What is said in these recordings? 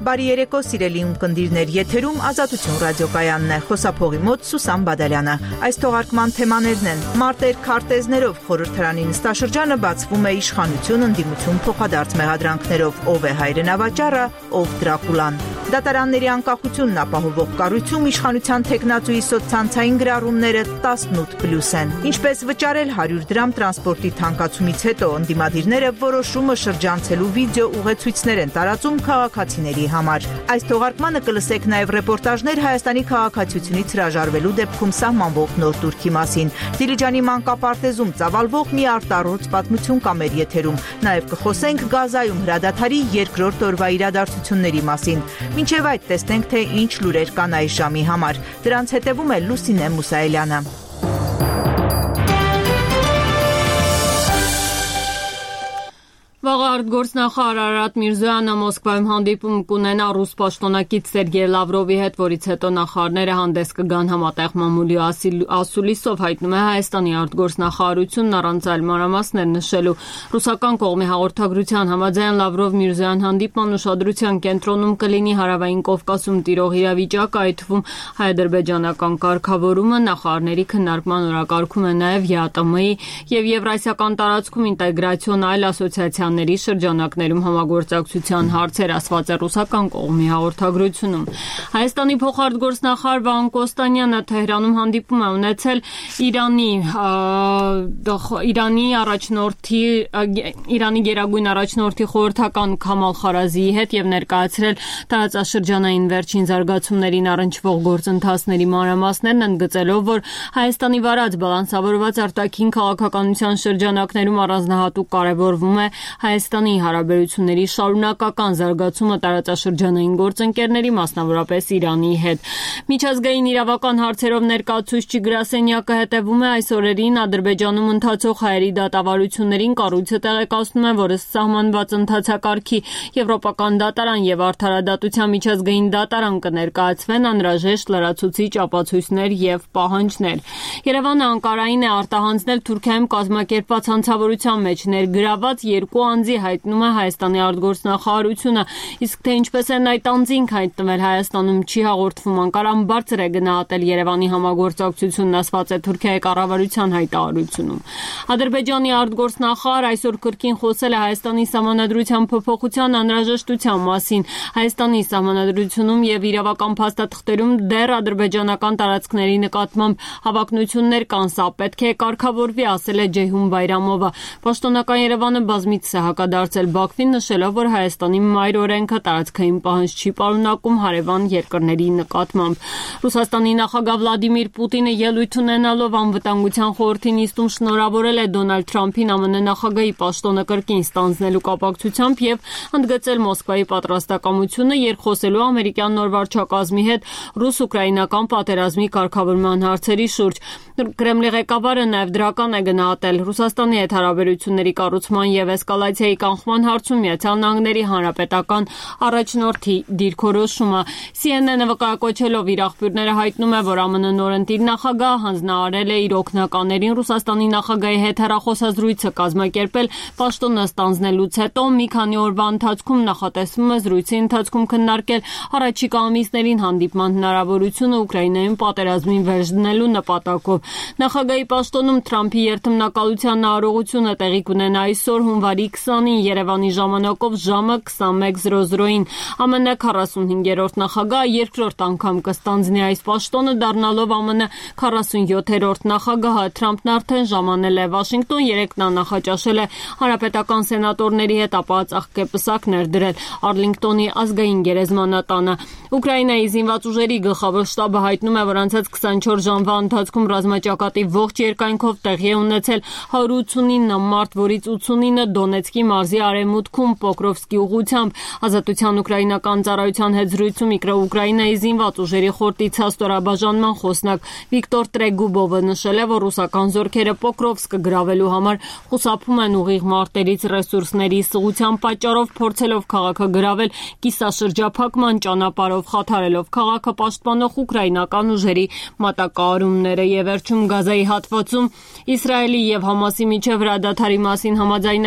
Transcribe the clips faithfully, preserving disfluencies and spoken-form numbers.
Բարի երեկո, սիրելի ունկնդիրներ, եթերում Ազատություն ռադիոկայանն է, խոսափողի մոտ Սուսան Բադալյանը։ Այս թողարկման թեմաներն են՝ մարտեր քարտեզներով, խորհրդարանի նստաշրջանը բացվում է իշխանություն, ընդդիմություն, փոխադարձ մեղադրանքներով, ով է հայրենավաճառը, ով Դրակուլան։ Դատարանների անկախությունն ապահովող կառույցում իշխանության թեկնածուի սոցցանցային գրառումները տասնութ պլյուս են։ Ինչպես վճարել հարյուր դրամ տրանսպորտի թանկացումից հետո, ընդդիմադիրները որոշումը շրջանցելու վիդեո ուղեցույցներ են տարածում քաղաքացիների համար։ Այս թողարկմանը կլսեք նաև ռեպորտաժներ Հայաստանի քաղաքացիությունից հրաժարվելու դեպքում սահմանվող նոր տուրքի մասին։ Դիլիջանի մանկապարտեզում ծավալվող մի արտառոց պատմություն կա մեր եթերում։ Նաև կխոսենք Գազայում հրադադարի երկրորդ օրվա իրադարձությունների մասին։ Մինչև այդ տեսնենք, թե ինչ լուրեր կան այս ժամի համար։ Դրանց հետևում է Լուսինե Մուսայելյանը։ Վաղը արտգործնախարար Արարատ Միրզոյանը Մոսկվայում հանդիպում կունենա ռուս պաշտոնակից Սերգեյ Լավրովի հետ, որից հետո նախարարները հանդես կգան համատեղ մամուլի ասուլիսով, հայտնում է Հայաստանի արտգործնախարարությունն առանց այլ մանրամասներ նշելու։ Ռուսական կողմի հաղորդագրության համաձայն Լավրով-Միրզոյան հանդիպման ուշադրության կենտրոնում կլինի Հարավային Կովկասում տիրող իրավիճակը, այդ թվում հայ-ադրբեջանական կարգավորումը, նախարարների քննարկման օրակարգում է նաև ԵԱՏՄ-ի եւ Եվրասիական տարածքում ինտեգրացիոն այլ ասոցիացիա ների շրջանակներում համագործակցության հարցեր, ասված է ռուսական կողմի հաղորդագրությունում։ Հայաստանի փոխարտգործնախարար Վահան Կոստանյանը Թեհրանում հանդիպում է ունեցել Իրանի Իրանի առաջնորդի Իրանի գերագույն առաջնորդի խորհրդական Քամալ Խարազիի հետ եւ ներկայացրել տարածաշրջանային վերջին զարգացումներին առնչվող գործընթացների մանրամասներն, ընդգծելով, որ Հայաստանի վարած բալանսավորված արտաքին քաղաքականության շրջանակներում առանձնահատուկ կարևորվում է Հայաստանի հարաբերությունների շարունակական զարգացումը տարածաշրջանային գործընկերների, մասնավորապես Իրանի հետ։ Միջազգային իրավական հարցերով ներկայացուցիչ գրասենյակը հետևում է այս օրերին Ադրբեջանում ընթացող հայերի դատավարություններին, կառույցը տեղեկացնում է, որ ըստ սահմանված ընթացակարգի Եվրոպական դատարան եւ Արդարադատության միջազգային դատարան կներկայացվեն անհրաժեշտ լրացուցիչ ապացույցներ եւ պահանջներ։ Երևանը Անկարային է արտահանձնել Թուրքիայում կազմակերպված հանցավորության մեջ ներգրաված երկու անձի, հայտնում է Հայաստանի արտգործնախարարությունը, իսկ թե ինչպես են այդ անձինք հայտնվել Հայաստանում չի հաղորդվում։ Անկարան բարձր է գնահատել Երևանի համագործակցությունն, ասված է Թուրքիայի կառավարության հայտարարությունում։ Ադրբեջանի արտգործնախարար այսօր կրկին խոսել է Հայաստանի սահմանադրության փոփոխության անհրաժեշտության մասին։ Հայաստանի սահմանադրությունում եւ իրավական փաստաթղթերում դեռ ադրբեջանական տարածքների նկատմամբ հավակնություններ կան, սա պետք է կարգավորվի, ասել է Ջեյհուն Բայրամովը։ Պաշտոնական Երևանը բազմիցս է հակադարձել Բաքվին, նշելով, որ Հայաստանի մայր օրենքը տարածքային պահանջ չի պարունակում հարևան երկրների նկատմամբ։ Ռուսաստանի նախագահ Վլադիմիր Պուտինը ելույթ ունենալով անվտանգության խորհրդի նիստում շնորհավորել է Դոնալդ Թրամփին ԱՄՆ նախագահի պաշտոնը կրկին ստանձնելու կապակցությամբ եւ ընդգծել Մոսկվայի պատրաստակամությունը երկխոսելու ամերիկյան նոր վարչակազմի հետ ռուս-ուկրաինական պատերազմի կարգավորման հարցերի շուրջ։ Կրեմլի ղեկավարը նաև դրական է գնահատել Ռուսաստանի հետ հարաբերությունների կառուցման եւ էսկալացիայի կանխման հարցում Միացյալ Նահանգների հանրապետական առաջնորդի դիրքորոշումը։ C N N-ը վկայակոչելով իր աղբյուրները հայտնում է, որ ԱՄՆ նորընտիր նախագահը հանձնարարել է իր օգնականերին Ռուսաստանի նախագահի հետ հեռախոսազրույցը կազմակերպել պաշտոնը ստանձնելուց հետո մի քանի օրվա ընթացքում նախատեսվում է զրույցի ընթացքում քննարկել առաջիկա ամիսներին հանդիպման հնարավորությունը Ուկրաինայում պատերազմին վերջ դնելու նպատակով։ Նախագահի պաշտոնում Թրամփի երթմնակալության արարողությունը տեղի կունենա այսօր հունվարի քսանին Երևանի ժամանակով ժամը քսանմեկ զրո զրոյին։ ԱՄՆ քառասունհինգերորդ նախագահը երկրորդ անգամ կստանձնի այս պաշտոնը, դառնալով ԱՄՆ քառասունյոթերորդ նախագահը։ Թրամփն արդեն ժամանել է Վաշինգտոն, երեկ նա նախաճաշել է հանրապետական սենատորների հետ, ապա ծաղկեպսակ ներդրել Արլինգտոնի ազգային գերեզմանատանը։ Ուկրաինայի զինված ուժերի գլխավոր շտաբը հայտնում է, որ անցած քսանչորս ժամվա ընթացքում ռազմաճակատի ողջ երկայնքով տեղի է ունեցել հարյուր ութսունինը մարդ, որից ութսունինը Դոնեցկի մարզի արևմուտքում Պոկրովսկի ուղղությամբ։ Ազատության ուկրաինական ծառայության հետ զրույցում Ուկրաինայի զինված ուժերի խորտի ցաստորաբաժանման խոսնակ Վիկտոր Տրեգուբովը նշել է, որ ռուսական զորքերը Պոկրովսկը գրավելու համար խուսափում են ուղիղ մարտերից ռեսուրսների սղության պատճառով, փորձելով քաղաքը գրավել կիսաշրջափակման ճանապարհով, խաթարելով քաղաքը պաշտպանող ուկրաինական ուժերի մատակարարումները։ Եվ վերջում Գազայի հատվածում Իսրայելի եւ Համասի միջև հրադադարի մասին համաձայնագիրն ուժի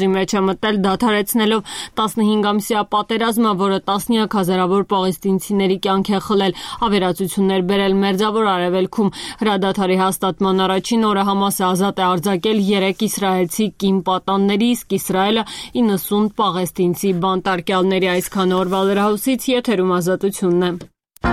շարժի մեջ է մտել, դադարեցնելով տասնհինգամսյա պատերազմը, որը տասնյակ հազարավոր պաղեստինցիների կյանք է խլել, ավերածություններ բերել Մերձավոր Արևելքում։ Հրադադարի հաստատման առաջին օրը Համասը ազատ է արձակել երեք իսրայելցի կին պատանների, իսկ Իսրայելը իննսուն պաղեստինցի բանտարկյալների։ Այսքան օրվա լրահոսից եթերում Ազատությունն է։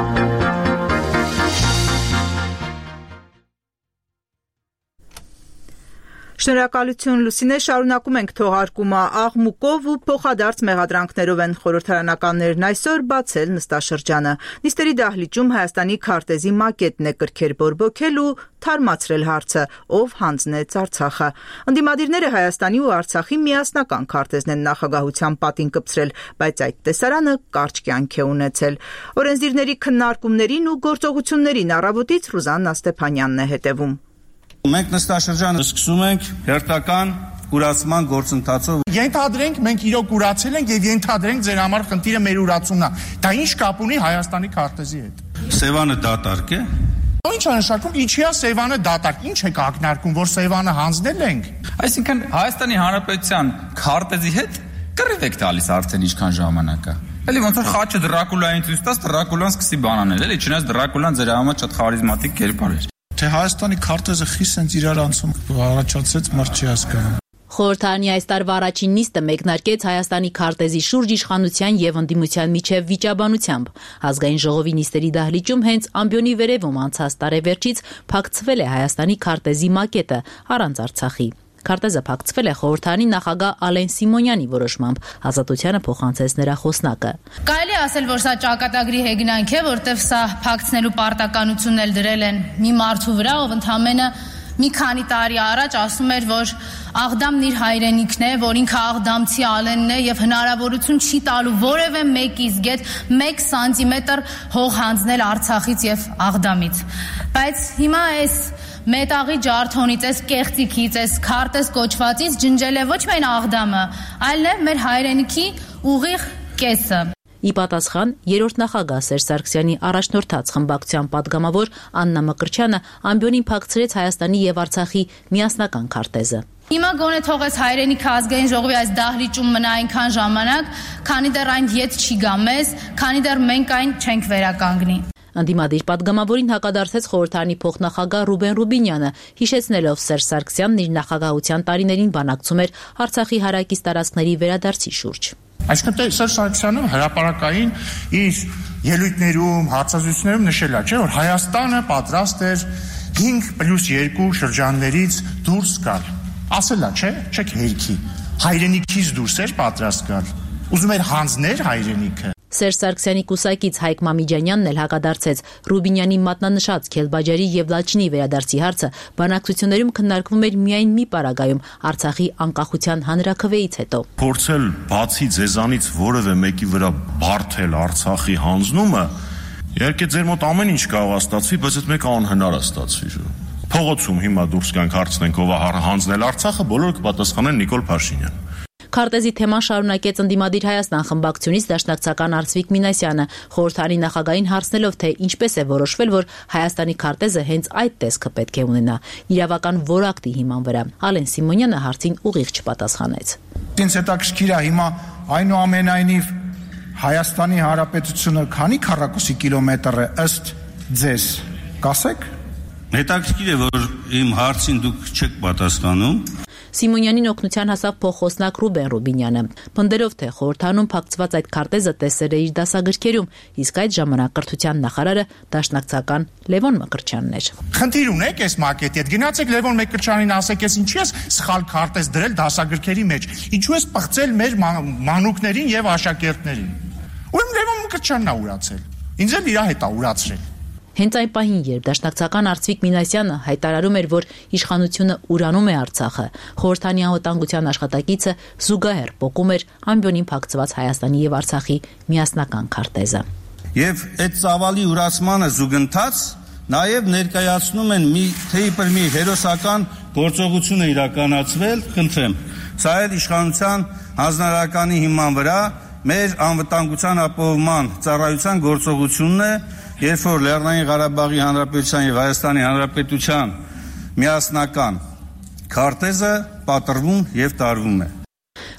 Շնորհակալություն Լուսինե, շարունակում ենք թողարկումը աղմուկով ու փոխադարձ մեղադրանքներով են խորհրդարանականներն այսօր բացել նստաշրջանը։ Նիստերի դահլիճում Հայաստանի քարտեզի մակետն է կրքեր բորբոքել ու թարմացրել հարցը, ով հանձնեց Արցախը։ Ընդդիմադիրները Հայաստանի ու Արցախի միասնական քարտեզն են նախագահության պատին կպցրել, բայց այդ տեսարանը կարճ կյանք է ունեցել։ Օրենսդիրների քննարկումներին ու գործողություններին առավոտից Ռուզաննա Ստեփանյանն է հետևում։ Մենք նստաշրջանը սկսում ենք հերթական ուրացման գործընթացով։ Ենթադրենք մենք իրոք ուրացել ենք եւ ենթադրենք ձեր համար խնդիրը մեր ուրացումն է։ Դա ինչ կապ ունի Հայաստանի քարտեզի հետ։ Սևանը դատարկ է։ Ինչ է նշանակում, ինչի է Սևանը դատարկ։ Ինչ է ակնարկում, որ Սևանը հանձնել ենք։ Այսինքն Հայաստանի Հանրապետության քարտեզի հետ կռիվ եք տալիս արդեն ինչքան ժամանակ է։ Էլի ոնց որ խաչը Դրակուլային ցույց տաս, Դրակուլան սկսի բանանել, էլի չնայած Դրակուլան ձեր համար շատ խարիզմատիկ կերպար էր։ Թե Հայաստանի քարտեզը խիստ sense իրար անցում առաջացեց, մարդ չի հասկանում։ Խորհրդարանի այս տարվա առաջին նիստը մեկնարկեց Հայաստանի քարտեզի շուրջ իշխանության եւ ընդդիմության միջև վիճաբանությամբ։ Ազգային ժողովի նիստերի դահլիճում հենց ամբիոնի վերևում անցած տարեվերջից փակցվել է Հայաստանի քարտեզի մակետը առանց Արցախի։ Քարտեզը փակցվել է խորհրդարանի նախագահ Ալեն Սիմոնյանի որոշմամբ, Ազատությանը փոխանցեց նրա խոսնակը։ Կարելի է ասել, որ սա ճակատագրի հեգնանք է, որտեղ սա փակցնելու պարտականությունն էլ դրել են մի մարդու վրա, ով ընդամենը մի քանի տարի առաջ ասում էր, որ Աղդամն իր հայրենիքն է, որ ինքը աղդամցի Ալենն է եւ հնարավորություն չի տալու որևէ մեկի զգետ մեկ սանտիմետր հող հանձնել Արցախից եւ Աղդամից։ Բայց հիմա այս մետաղի ջարդոնից, այս կեղծիքից, այս քարտեզ կոչվածից ջնջել է ոչ միայն Աղդամը, այլ նաեւ մեր հայրենիքի ուղիղ կեսը։ Ի պատասխան երրորդ նախագահ Սերժ Սարգսյանի առաջնորդած խմբակցության падգամավոր Աննա Մկրտչյանը ամբիոնին փակցրեց Հայաստանի եւ Արցախի միասնական քարտեզը։ Հիմա գոնե թողեց հայրենիքը ազգային ժողովի այս դահլիճում մնա այնքան ժամանակ, քանի դեռ այն ետ չի գա մեզ, քանի դեռ մենք այն չենք վերականգնի։ Ընդդիմադիր падգամավորին հակադարձեց խորհրդարանի փոխնախագահ Ռուբեն Ռուբինյանը, հիշեցնելով Սերժ Սարգսյանն իր նախագահության տարիներին բանակցում էր Արցախի հարակից տարածքների վերադարձի շուրջ։ Այսինքն Սերժ Սարգսյանը հրապարակային իր ելույթներում, հարցազրույցներում նշել է, չէ՞, որ Հայաստանը պատրաստ էր հինգ պլյուս երկու շրջաններից դուրս գալ։ Ասել է, չէ՞, չեք հերքի։ Հայրենիքից դուրս էր պատրաստ գալ։ Ուզում էր հանձներ հայրենիքը։ Սերժ Սարգսյանի կուսակից Հայկ Մամիջանյանն էլ հակադարձեց Ռուբինյանի մատնանշած Քելբաջարի եւ Լաչինի վերադարձի հարցը բանակցություններում քննարկվում էր միայն մի պարագայում Արցախի անկախության հանրաքվեից հետո։ Փորձել բացի ձեզանից որևէ մեկի վրա բարթել Արցախի հանձնումը, իհարկե ձեր մոտ ամեն ինչ կարող է ստացվի, բայց այդ մեկը անհնար է ստացվի։ Փողոցում հիմա դուրս գանք հարցնենք ով է հանձնել Արցախը, բոլորը կպատասխանեն Նիկոլ Փաշինյան։ Քարտեզի թեման շարունակեց ընդդիմադիր Հայաստան խմբակցությունից դաշնակցական Արծվիկ Մինասյանը, խորհրդարանի նախագահին հարցնելով, թե ինչպես է որոշվել, որ Հայաստանի քարտեզը հենց այդ տեսքը պետք է ունենա, իրավական որակտի հիման վրա։ Ալեն Սիմոնյանը հարցին ուղիղ չպատասխանեց։ Ինձ հետաքրքիր է հիմա այնուամենայնիվ Հայաստանի Հանրապետությունը քանի քառակուսի կիլոմետր է ըստ ձեզ, կասեք։ Հետաքրքիր է, որ իմ հարցին դուք չեք պատասխանում։ Սիմոնյանին օգնության հասավ փոխոսնակ Ռուբեն Ռուբինյանը, պնդելով, թե խորհրդարանում փակցված այդ քարտեզը տեսել է իր դասագրքերում, իսկ այդ ժամանակ կրթության նախարարը դաշնակցական Լևոն Մկրտչյանն էր։ Խնդիր ունեք այս մակետի հետ, գնացեք Լևոն Մկրտչյանին ասեք, ես ինչի՞ ես սխալ քարտեզ դրել դասագրքերի մեջ, ինչու ես պղծել մեր մանուկներին եւ աշակերտներին։ Ուրեմն Լևոն Մկրտչյանն է ուրացել։ Ինձ էլ իր հետ է ուրացրել։ Հենց այն պահին, երբ դաշնակցական Արծվիկ Մինասյանը հայտարարում էր, որ իշխանությունը ուրանում է Արցախը, խորհրդանի անվտանգության աշխատակիցը զուգահեռ պոկում էր ամբիոնին փակցված Հայաստանի եւ Արցախի միասնական քարտեզը։ Եվ այդ ծավալի ուրացմանը զուգընթաց նաեւ ներկայացնում են մի թեիպր մի հերոսական գործողություն է իրականացվել, խնդրեմ։ Սա էլ իշխանության հանձնարարականի հիման վրա մեր անվտանգության ապահովման ծառայության գործողությունն է, երբ որ Լեռնային Ղարաբաղի Հանրապետության եւ Հայաստանի Հանրապետության միասնական քարտեզը պատրվում եւ տարվում է։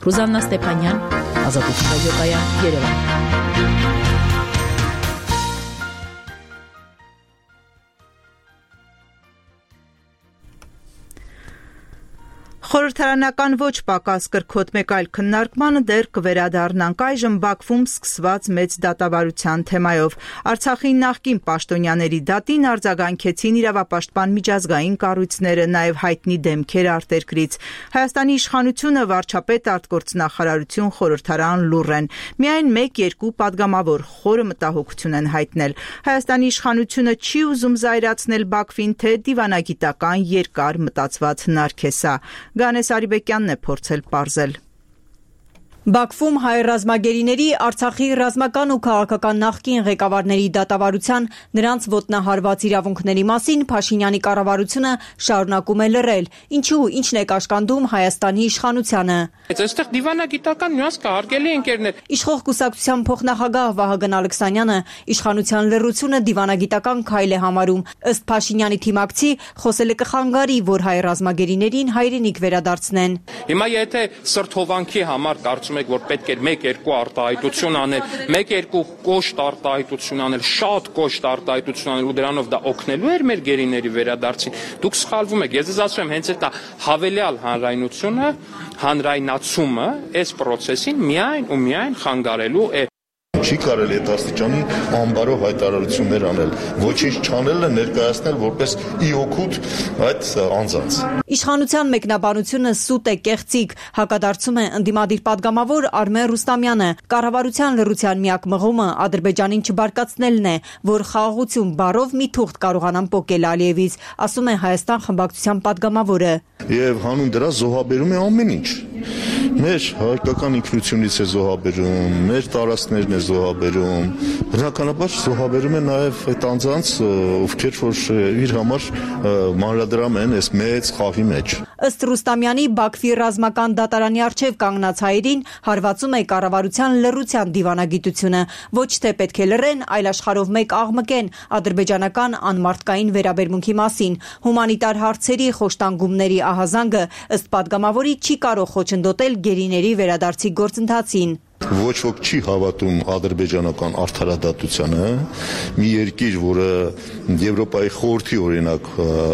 Ռուզաննա Ստեփանյան, Ազատություն ռադիոկայան, Երևան։ Խորհրդարանական ոչ պակաս կրքոտ մեկ այլ քննարկմանը դեռ կվերադառնանք այժմ Բաքվում սկսված մեծ դատավարության թեմայով։ Արցախի նախկին պաշտոնյաների դատին արձագանքեցին իրավապաշտպան միջազգային կառույցները, նաև հայտնի դեմքեր արտերկրից։ Հայաստանի իշխանությունը, վարչապետ, արտգործնախարարություն, խորհրդարան լուռ են։ Միայն մեկ-երկու падգամավոր խորը մտահոգություն են հայտնել։ Հայաստանի իշխանությունը չի ուզում զայրացնել Բաքվին, թե դիվանագիտական երկար մտածված հնարք է սա։ Գանես Արիբեկյանն է փորձել պարզել։ Բաքվում հայ ռազմագերիների, Արցախի ռազմական ու քաղաքական նախկին ղեկավարների դատավարության, նրանց ոտնահարված իրավունքների մասին Փաշինյանի կառավարությունը շարունակում է լռել։ Ինչու, ինչն է կաշկանդում Հայաստանի իշխանությանը։ Այստեղ դիվանագիտական նյուանս կա, հարգելի ընկերներ։ Իշխող կուսակցության փոխնախագահ Վահագն Ալեքսանյանը իշխանության լռությունը դիվանագիտական քայլ է համարում։ Ըստ Փաշինյանի թիմակցի, խոսելը կխանգարի, որ հայ ռազմագերիներին հայրենիք վերադարձնեն։ Հիմա եթե սրտհովանքի համար կարծում եք, որ պետք է մեկ-երկու արտահայտություն անել, մեկ-երկու կոշտ արտահայտություն անել, շատ կոշտ արտահայտություն անել ու դրանով դա օգնելու էր մեր գերիների վերադարձին, դուք սխալվում եք։ Ես ձեզ ասում եմ, հենց այդ հավելյալ հանրայնությունը, հանրայնացումը այս process-ին միայն ու միայն խանգարելու է։ Չի կարելի այդ աստիճանի ամբարով հայտարարություններ անել, ոչինչ չանելը ներկայացնել որպես ի օգուտ այդ անձանց։ Իշխանության մեկնաբանությունը սուտ է, կեղծիք, հակադարձում է ընդդիմադիր падգամավոր Արմեն Ռուստամյանը։ Կառավարության լռության միակ մղումը Ադրբեջանին չբարկացնելն է, որ խաղաղություն բառով մի թուղթ կարողանան պոկել Ալիևից, ասում է Հայաստան խմբակցության падգամավորը։ Եվ հանուն դրա զոհաբերում է ամեն ինչ։ Մեր հայկական ինքնությունից է զոհաբերում, մեր տարածքներն է զոհաբերում, բնականաբար զոհաբերում է նաև այդ անձանց, ովքեր որ իր համար մանրադրամ են այս մեծ խաղի մեջ։ Ըստ Ռուստամյանի, Բաքվի ռազմական դատարանի առջև կանգնած հայերին հարվածում է կառավարության լռության դիվանագիտությունը։ Ոչ թե պետք է լռեն, այլ աշխարհով մեկ աղմկեն ադրբեջանական անմարդկային վերաբերմունքի մասին։ Հումանիտար հարցերի խոշտանգումների ահազանգը ըստ падգամավորի չի կարող խոչընդոտել գերիների վերադարձի գործընթացին։ Ոչ ոք չի հավատում ադրբեջանական արդարադատությանը, մի երկիր, որը Եվրոպայի խորհրդի օրինակ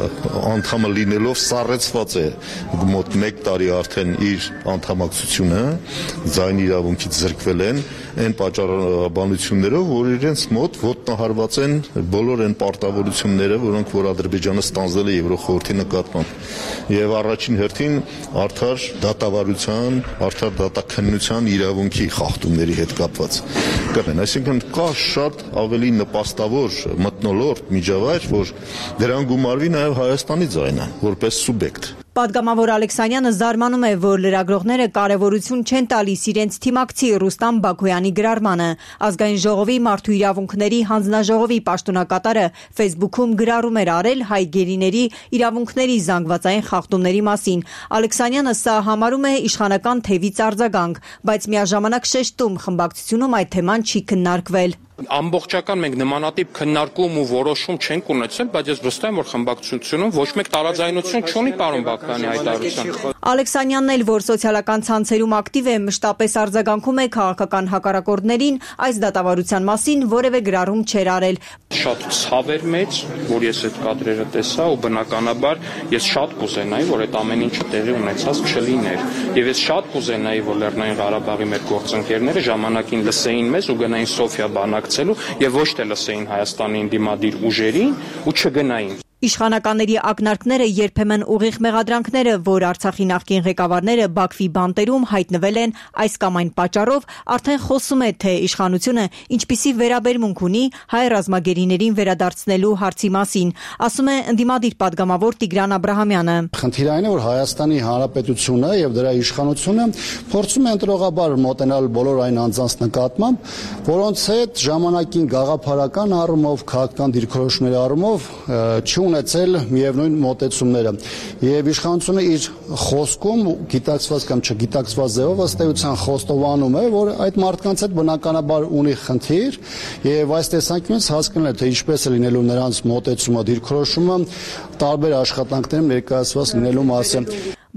անդամը լինելով սառեցված է մոտ մեկ տարի արդեն իր անդամակցությունը, ձայնի իրավունքից զրկվել են այն պատճառաբանություններով, որ իրենց մոտ ոտնահարված են բոլոր այն պարտավորությունները, որոնք որ Ադրբեջանը ստանձնել է Եվրոխորհրդի նկատմամբ։ Եվ առաջին հերթին արդար դատավարության, արդար դատաքննության իրավունքի խախտումների հետ կապված կրեն, այսինքն կա շատ ավելի նպաստավոր մթնոլորտ միջավայր, որ դրան գումարվի նաև Հայաստանի ձայնը որպես սուբյեկտ։ Պատգամավոր Ալեքսանյանը զարմանում է, որ լրագրողները կարևորություն չեն տալիս իրենց թիմակցի Ռուստամ Բաքոյանի գրառմանը։ Ազգային ժողովի մարդու իրավունքների հանձնաժողովի պաշտոնակատարը Facebook-ում գրառում էր արել հայ գերիների իրավունքների զանգվածային խախտումների մասին։ Ալեքսանյանը սա համարում է իշխանական թևից արձագանք, բայց միաժամանակ շեշտում խմբակցությունում այդ թեման չի քննարկվել։ Ամբողջական մենք նմանատիպ քննարկում ու որոշում չենք ունեցել, բայց ես վստահ եմ, որ խմբակցությունում ոչ մեկ տարաձայնություն չունի պարոն Բաքոյանի հայտարարության։ Ալեքսանյանն էլ, որ սոցիալական ցանցերում ակտիվ է, մշտապես արձագանքում է քաղաքական հակառակորդներին, այս դատավարության մասին որևէ գրառում չէր արել։ Շատ ցավ էր մեծ, որ ես այդ կադրերը տեսա ու բնականաբար ես շատ կուզենայի, որ այդ ամեն ինչը տեղի ունեցած չլիներ։ Եվ ես շատ կուզենայի, որ Լեռնային Ղարաբաղի մեր գործընկերները ժամանակին լսեին մեզ ու գնային Սոֆիա բանակցելու եւ ոչ թե լսեին Հայաստանի դիմադիր ուժերին ու չգնային։ Իշխանականների ակնարկները երբեմն ուղիղ մեղադրանքները, որ Արցախի նախկին ղեկավարները Բաքվի բանտերում հայտնվել են այս կամ այն պատճառով, արդեն խոսում է, թե իշխանությունը ինչպիսի վերաբերմունք ունի հայ ռազմագերիներին վերադարձնելու հարցի մասին, ասում է ընդդիմադիր падգամավոր Տիգրան Աբրահամյանը։ Խնդիրը այն է, որ Հայաստանի Հանրապետությունը եւ դրա իշխանությունը փորձում է ընտրողաբար մոտենալ բոլոր այն անձանց նկատմամբ, որոնց հետ ժամանակին գաղափարական առումով, քաղաքական դիրքորոշումների առումով ունեցել միևնույն մոտեցումները եւ իշխանությունը իր խոսքում գիտակցված կամ չգիտակցված ձևով ըստ էության խոստովանում է, որ այդ մարդկանց հետ բնականաբար ունի խնդիր եւ այս տեսանկյունից հասկանալ է, թե ինչպես է լինելու նրանց մոտեցումը, դիրքորոշումը տարբեր աշխատանքներում ներկայացված լինելու մասը։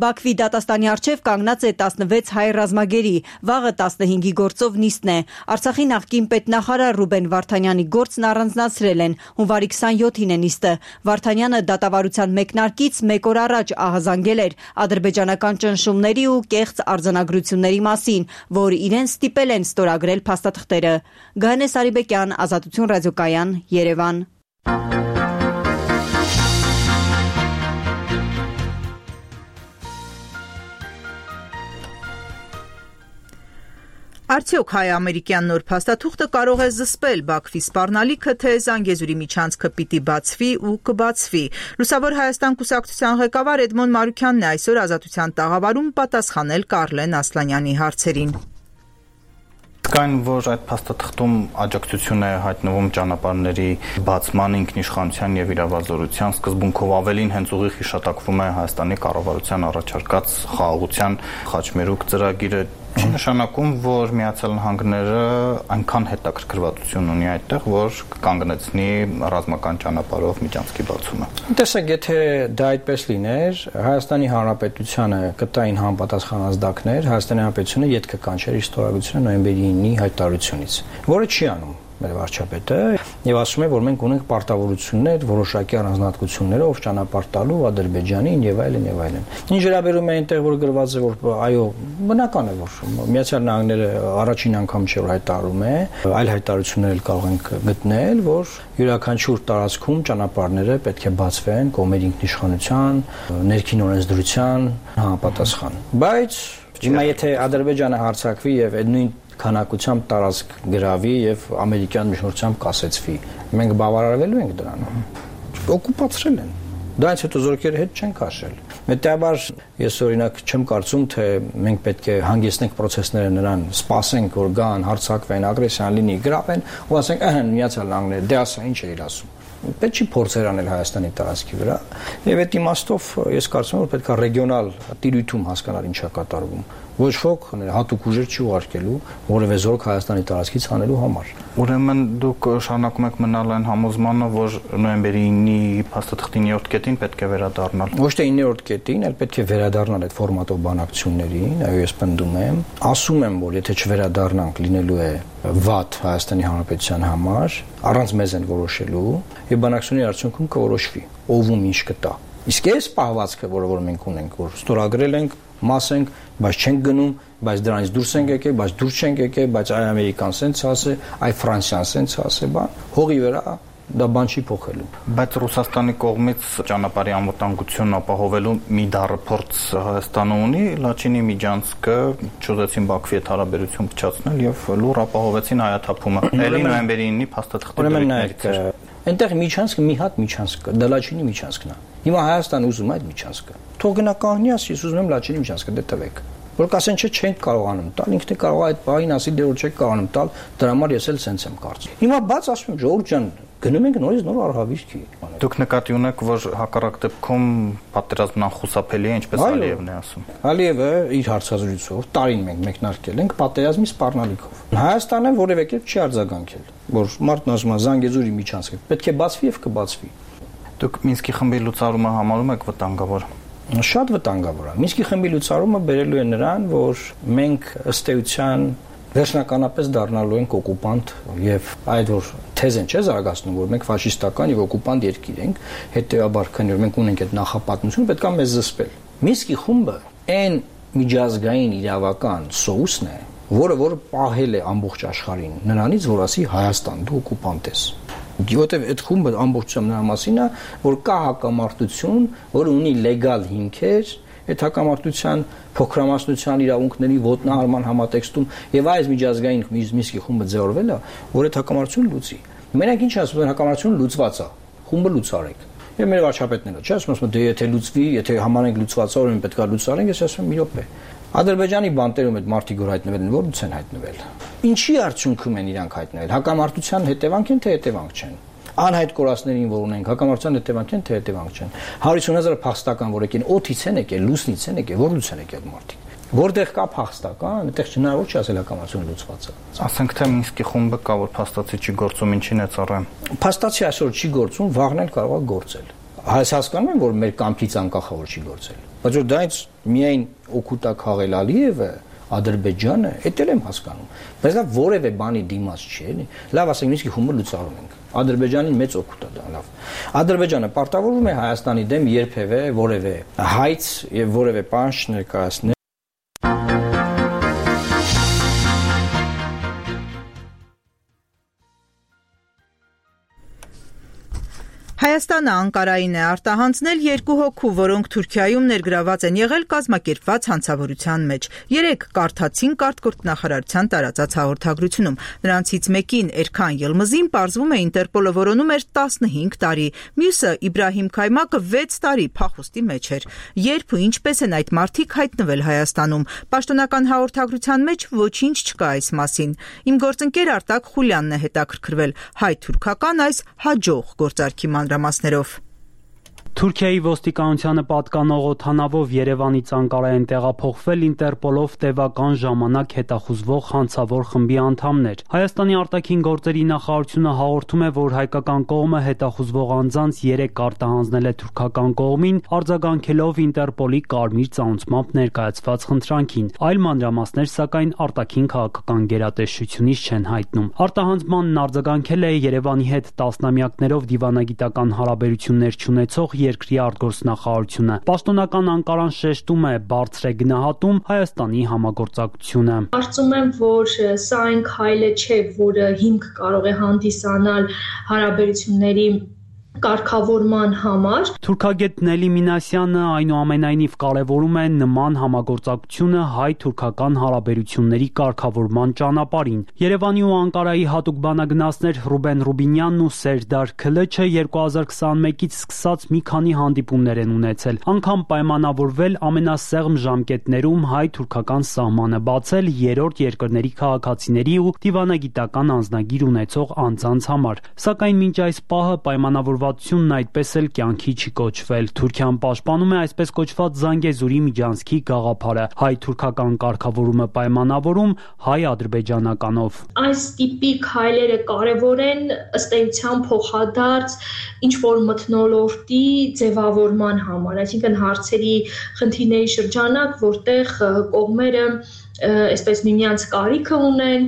Բաքվի դատաստանի առջև կանգնած է տասնվեց հայ ռազմագերի, վաղը տասնհինգի գործով նիստն է։ Արցախի նախկին պետնախարար Ռուբեն Վարդանյանի գործն առանձնացրել են, հունվարի քսանյոթին է նիստը։ Վարդանյանը դատավարության մեկնարկից մեկ օր առաջ ահազանգել էր ադրբեջանական ճնշումների ու կեղծ արձանագրությունների մասին, որ իրեն ստիպել են ստորագրել փաստաթղթերը։ Գահենե Սարիբեկյան, Ազատություն ռադիոկայան, Երևան։ Արդյոք հայ-ամերիկյան նոր փաստաթուղթը կարող է զսպել Բաքվի սպառնալիքը, թե Զանգեզուրի միջանցքը պիտի բացվի ու կբացվի։ Լուսավոր Հայաստան կուսակցության ղեկավար Էդմոն Մարուքյանն է այսօր Ազատության տաղավարում պատասխանել Կարլեն Ասլանյանի հարցերին։ Կային, որ այդ փաստաթղթում աջակցություն է հայտնվում ճանապարհների բացման, ինքնիշխանության եւ իրավազորության սկզբունքով, ավելին հենց ուղիղ հիշատակվում է Հայաստանի կառավարության առաջարկած խաղաղության խաչմերուկ ծրագիրը, չի նշանակում, որ Միացյալ Նահանգները այնքան հետաքրքրվածություն ունի այդտեղ, որ կանգնեցնի ռազմական ճանապարհով միջանցքի բացումը։ Տեսեք, եթե դա այդպես լիներ, Հայաստանի Հանրապետությանը կտային համապատասխան ազդակներ, Հայաստանի Հանրապետությունը յետք կկանչեր իր ստորագրությունը նոյեմբերի ինի հայտարարությունից, որը չի անում մեր վարչապետը, եւ ասում է, որ մենք ունենք պարտավորություններ, որոշակի առանձնահատկություններով ճանապարհ տալու Ադրբեջանին եւ այլն եւ այլն։ Ինչ վերաբերում է այնտեղ, որ գրված է, որ այո, բնական է, որ Միացյալ Նահանգները առաջին անգամ չէ որ հայտարարում է, այլ հայտարարություններ էլ կարող ենք գտնել, որ յուրաքանչյուր տարածքում ճանապարհները պետք է բացվեն կողմերի ինքնիշխանության, ներքին օրենսդրության համապատասխան։ Բայց հիմա եթե Ադրբեջանը հարձակվի եւ այդ նույն քանակությամբ տարածք գրավի եւ ամերիկյան միջնորդությամբ կասեցվի, մենք բավարարվելու ենք դրանով։ Օկուպացրել են։ Դրանից հետո զորքերը հետ չեն քաշել։ Մետաբար ես օրինակ չեմ կարծում, թե մենք պետք է հանգեցնենք process-ները նրան, սպասենք, որ գան, հարձակվեն, ագրեսիան լինի, գրավեն, ու ասենք, ահա Միացյալ Նահանգները, դե ասա ինչ է իր ասում։ Պետք չի փորձեր անել Հայաստանի տարածքի վրա եւ այդ իմաստով ես կարծում եմ որ պետք է ռեգիոնալ տիրույթում հասկանալ ինչա կատարվում ոչ ոք հատուկ ուժեր չի ուղարկելու որևէ զորք Հայաստանի տարածքից հանելու համար ուրեմն դուք շարունակում եք մնալ այն համոզմանը որ նոյեմբերի ինի փաստաթղթի իններորդ կետին պետք է վերադառնալ ոչ թե իններորդ կետին այլ պետք է վերադառնալ այդ ֆորմատով բանակցություններին այո ես պնդում եմ ասում եմ որ եթե չվերադառնանք լինելու է վատ Հայաստանի Հանրապետության համար առանց մեզ են որոշելու եւ բանակցությունների արդյունքում կորոշվի ով ում ինչ կտա իսկ այս պահվածքը որը որ մենք ունենք որ ստորագրել ենք մաս ենք բայց չենք գնում բայց դրանից դուրս ենք եկել բայց դուրս չենք եկել բայց այ ամերիկան սենց ասե այ ֆրանսիան սենց ասե բան հողի վրա դա բան չի փոխելու բայց Ռուսաստանի կողմից ճանապարհի անվտանգությունն ապահովելու մի դարափորձ Հայաստանը ունի Լաչինի միջանցքը ճուզեցին Բաքվի հետ հարաբերություն փչացնել եւ լուր ապահովեցին հայաթափումը ելի նոյեմբերի ինի փաստաթղթի դերերից այնտեղ միջանցքը մի հատ միջանցք կա դա Լաչինի միջանցքն է հիմա Հայաստանը ուզում է այդ միջանցքը թող գնա կանգնի ասի ես ուզում եմ Լաչինի միջանցքը դե տվեք որ կասեն չէ չենք կարողանում տալ ինքն է կարող այդ բային ասի դե որ չեք կարողանում տալ դրա համար ես էլ սենց եմ կարծում հիմա բաց ասում եմ ժողովուրդ ջան գնում ենք նորից նոր արհավիրքի դուք նկատի ունեք որ հակառակ դեպքում պատերազմն անխուսափելի է ինչպես Ալիևն է ասում Ալիևը իր հարցազրույցով տարին մենք մեկնարկել ենք պատերազմի սպառնալիքով Հայաստանը որևէ կերպ չի արձագանքել որ մարդն ասում է Զանգեզուրի միջանցքը պետք է բացվի եւ կբացվի դուք Մինսկի խմբի լուծարումը համարում եք վտանգավոր շատ վտանգավոր է Մինսկի խմբի լուծարումը բերելու է նրան որ մենք ըստ էության վերջնականապես դառնալու ենք օկուպանտ եւ այդ որ թեզեն չէ զարգացնում որ մենք ֆաշիստական եւ օկուպանտ երկիր ենք հետեւաբար քանի որ մենք ունենք այդ նախապատմություն պետք է մեզ զսպել Մինսկի խումբը այն միջազգային իրավական սոուսն է որը որ պահել է ամբողջ աշխարհին նրանից որ ասի Հայաստան դու օկուպանտ ես Որտեւ այդ խումբը ամբողջությամբ նրա մասին է որ կա հակամարտություն որը ունի լեգալ հիմքեր այդ հակամարտության փոքրամասնության իրավունքների ոտնահարման համատեքստում եւ այս միջազգային Մինսկի խումբը ձևավորվել է որ այդ հակամարտությունը լուծի մենակ ինչ ասում են հակամարտությունը լուծված է խումբը լուծարեք եւ մեր վարչապետները չէ ասում ասում դե եթե լուծվի եթե համանենք լուծված է ուրեմն պետք է լուծարենք ես ասում եմ մի րոպե Ադրբեջանի բանտերում այդ մարտիկ որ հայտնվել են որից են հայտնվել ինչի արդյունքում են իրանք հայտնվել հակամարտության հետևանք են թե հետևանք չեն անհայտ կորածներին որ ունենք հակամարտության հետևանք են թե հետևանք չեն հարյուր ութ հազար փախստական որ եկին օդից են եկել լուսնից են եկել որից են եկել մարտիկ որտեղ կա փախստական այդտեղ հնարավոր չի ասել հակամարտությունը լուծված է ասենք թե Մինսկի խումբը կա որ փաստացի չի գործում ինչին է ծառայում փաստացի այսօր չի գործում վաղն էլ կարող է գործել Հայս հասկանում են որ մեր կամքից անկախ է որ չի գործել Բայց որ դրանից միայն օգուտ է քաղել Ալիևը, Ադրբեջանը, դա էլ եմ հասկանում։ Բայց դա որևէ բանի դիմաց չի, էլի։ Լավ, ասենք նույնիսկ խումբը լուծարում ենք։ Ադրբեջանին մեծ օգուտ է դա, լավ։ Ադրբեջանը պարտավորվում է Հայաստանի դեմ երբևէ որևէ հայց եւ որևէ բան չներկայացնել։ Հայաստանը Անկարային է արտահանձնել երկու հոգու, որոնք Թուրքիայում ներգրաված են եղել կազմակերպված հանցավորության մեջ։ Երեք կարդացին արտգործնախարարության տարածած հաղորդագրությունում։ Նրանցից մեկին Էրքան Ելմզին պարզվում է Ինտերպոլը որոնում էր տասնհինգ տարի, մյուսը Իբրահիմ Քայմակը վեց տարի փախուստի մեջ էր։ Երբ ու ինչպես են այդ մարդիկ հայտնվել Հայաստանում, պաշտոնական հաղորդագրության մեջ ոչինչ չկա այս մասին։ Իմ գործընկեր Արտակ Խուլյանն է հետաքրքրվել հայ-թուրքական այս հաջող գործարքի մանրամասներով։ Թուրքիայի ոստիկանությանը պատկանող օդանավով Երևանից Անկարա են տեղափոխվել Ինտերպոլով տևական ժամանակ հետախուզվող հանցավոր խմբի անդամներ։ Հայաստանի արտաքին գործերի նախարարությունը հաղորդում է, որ հայկական կողմը հետախուզվող անձանց երեք արտահանձնել է թուրքական կողմին, արձագանքելով Ինտերպոլի կարմիր ծանուցմամբ ներկայացված խնդրանքին։ Այլ մանրամասներ, սակայն, արտաքին քաղաքական գերատեսչությունից չեն հայտնում։ Արտահանձմանն արձագանքել է Երևանի հետ տասնամյակներով դիվանագիտական հարաբերություններ չունեցող երկրի արտգործնախարարությունը։ Պաշտոնական Անկարան շեշտում է, բարձր է գնահատում Հայաստանի համագործակցությունը։ Կարծում եմ, որ սա այն քայլը չէ, որը հիմք կարող է հանդիսանալ հարաբերությունների կարգավորման համար։ Թուրքագետ Նելի Մինասյանը այնուամենայնիվ կարևորում է նման համագործակցությունը հայ-թուրքական հարաբերությունների կարգավորման ճանապարհին։ Երևանի ու Անկարայի հատուկ բանագնացներ Ռուբեն Ռուբինյանն ու Սերդար Քլչը երկու հազար քսանմեկից սկսած մի քանի հանդիպումներ են ունեցել, անգամ պայմանավորվել ամենասեղմ ժամկետներում հայ-թուրքական սահմանը բացել երրորդ երկրների քաղաքացիների ու դիվանագիտական անձնագիր ունեցող անձանց համար։ Սակայն մինչ այս պահը պայմանավորվածությունն այդպես էլ կյանքի չի կոչվել։ Թուրքիան պաշտպանում է այսպես կոչված Զանգեզուրի միջանցքի գաղափարը, հայ-թուրքական կարգավորումը պայմանավորում հայ-ադրբեջանականով։ Այս տիպի քայլերը կարևոր են ըստ էության փոխադարձ ինչ որ մթնոլորտի ձևավորման համար, այսինքն հարցերի խնդիրների շրջանակ, որտեղ կողմերը այսպես միմյանց կարիքը ունեն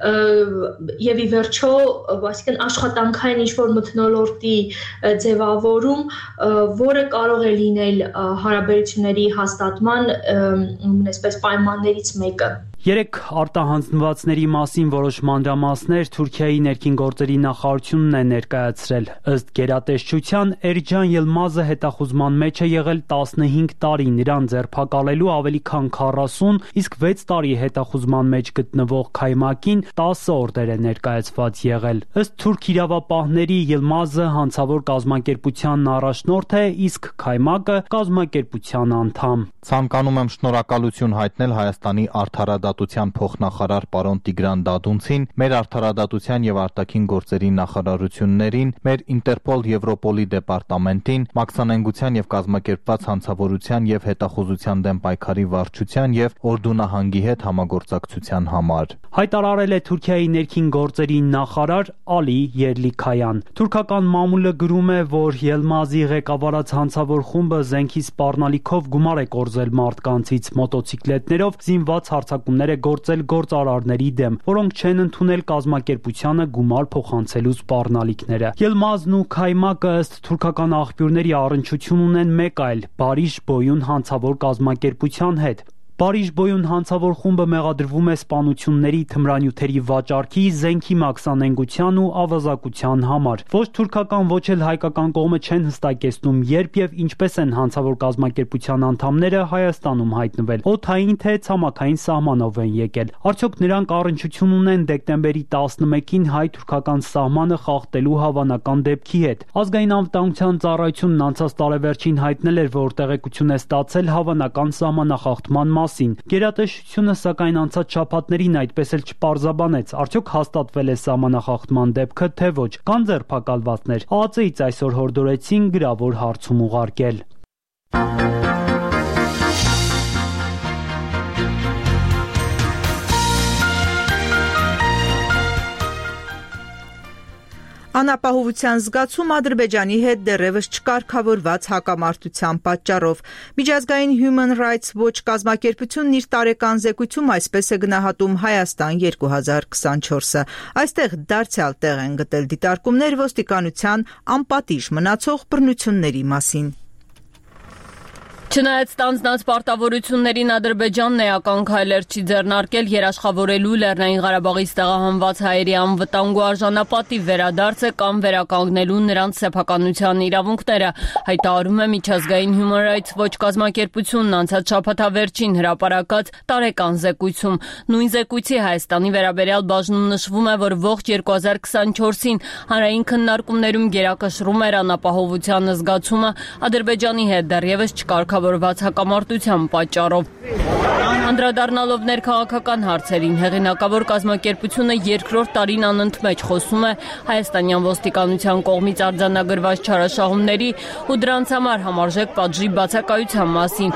եւ ի վերջո, այսինքն աշխատանքային ինչ-որ մթնոլորտի ձևավորում, որը կարող է լինել հարաբերությունների հաստատման այսպես պայմաններից մեկը։ Երեք արտահանձնվածների մասին որոշ մանրամասներ Թուրքիայի ներքին գործերի նախարարությունն է ներկայացրել։ Ըստ գերատեսչության Էրջան Ելմազը հետախուզման մեջ է եղել տասնհինգ տարի, նրան ձերբակալելու ավելի քան քառասուն, իսկ վեց տարի հետախուզման մեջ գտնվող Քայմակին տասը օրդեր է ներկայացված եղել։ Ըստ թուրք իրավապահների Ելմազը հանցավոր կազմակերպության առաջնորդ է, իսկ Քայմակը կազմակերպության անդամ։ Ցանկանում եմ շնորհակալություն հայտնել Հայաստանի արդարադատության փոխնախարար պարոն Տիգրան Դադունցին, մեր արդարադատության եւ արտաքին գործերի նախարարություններին, մեր Ինտերպոլ Եվրոպոլի դեպարտամենտին, մաքսանենգության եւ կազմակերպված հանցավորության եւ հետախուզության դեմ պայքարի վարչության եւ Օրդունահանգի հետ համագործակցության համար։ Հայտարարել է Թուրքիայի ներքին գործերի նախարար Ալի Երլիքայան։ Թուրքական մամուլը գրում է, որ Ելմազի ղեկավարած հանցավոր խումբը զենքի սպառնալիքով գումար է կորզել մարդկանցից, մոտոցիկլետներով զինված հարձակումներ է գործել գործարարների դեմ, որոնք չեն ընդունել կազմակերպությանը գումար փոխանցելու սպառնալիքները։ Ելմազն ու Քայմակը ըստ թուրքական աղբյուրների առնչություն ունեն մեկ այլ՝ Բարիշ Բոյուն հանցավոր կազմակերպության հետ։ Բարիշ Բոյուն հանցավոր խումբը մեղադրվում է սպանությունների, թմրանյութերի վաճառքի, զենքի մաքսանենգության ու ավազակության համար։ Ոչ թուրքական, ոչ էլ հայկական կողմը չեն հստակեցնում, երբ եւ ինչպես են հանցավոր կազմակերպության անդամները Հայաստանում հայտնվել, օդային թե ցամաքային սահմանով են եկել։ Արդյոք նրանք առնչություն ունեն դեկտեմբերի տասնմեկին հայ-թուրքական սահմանը խախտելու հավանական դեպքի հետ։ Ազգային անվտանգության ծառայությունն անցած տարեվերջին հայտնել էր, որ տեղեկություն է ստացել հավանական սահմանախախտման մասին։ Գերատեսչությունը սակայն անցած շաբաթներին այդպես էլ չպարզաբանեց, արդյոք հաստատվել է սահմանախախտման դեպքը, թե ոչ, կան ձերբակալվածներ։ ԱԱԾ-ից այսօր հորդորեցին գրավոր հարցում ուղարկել։ Անապահովության զգացում Ադրբեջանի հետ դեռևս չկարգավորված հակամարտության պատճառով։ Միջազգային Human Rights Watch կազմակերպությունն իր տարեկան զեկույցում այսպես է գնահատում Հայաստան երկու հազար քսանչորսը։ Այստեղ դարձյալ տեղ են գտել դիտարկումներ ոստիկանության անպատիժ մնացող բռնությունների մասին։ Չնայած ստանձնած պարտավորություններին Ադրբեջանն էական քայլեր չի ձեռնարկել երաշխավորելու Լեռնային Ղարաբաղից տեղահանված հայերի անվտանգ ու արժանապատիվ վերադարձը կամ վերականգնելու նրանց սեփականության իրավունքները, հայտարարում է միջազգային Human Rights Watch կազմակերպությունն անցած շաբաթավերջին հրապարակած տարեկան զեկույցում։ Նույն զեկույցի Հայաստանի վերաբերյալ բաժնում նշվում է, որ ողջ երկու հազար քսանչորսին հանրային քննարկումներում գերակշռում էր անապահովության զգացումը Ադրբեջանի հետ դեռևս չկարգավորված որված հակամարտության պատճառով։ Անդրադառնալով ներքաղաքական հարցերին, հեղինակավոր կազմակերպությունը երկրորդ տարին անընդմեջ խոսում է հայաստանյան ոստիկանության կողմից արձանագրված չարաշահումների ու դրանց համար համարժեք պատժի բացակայության մասին։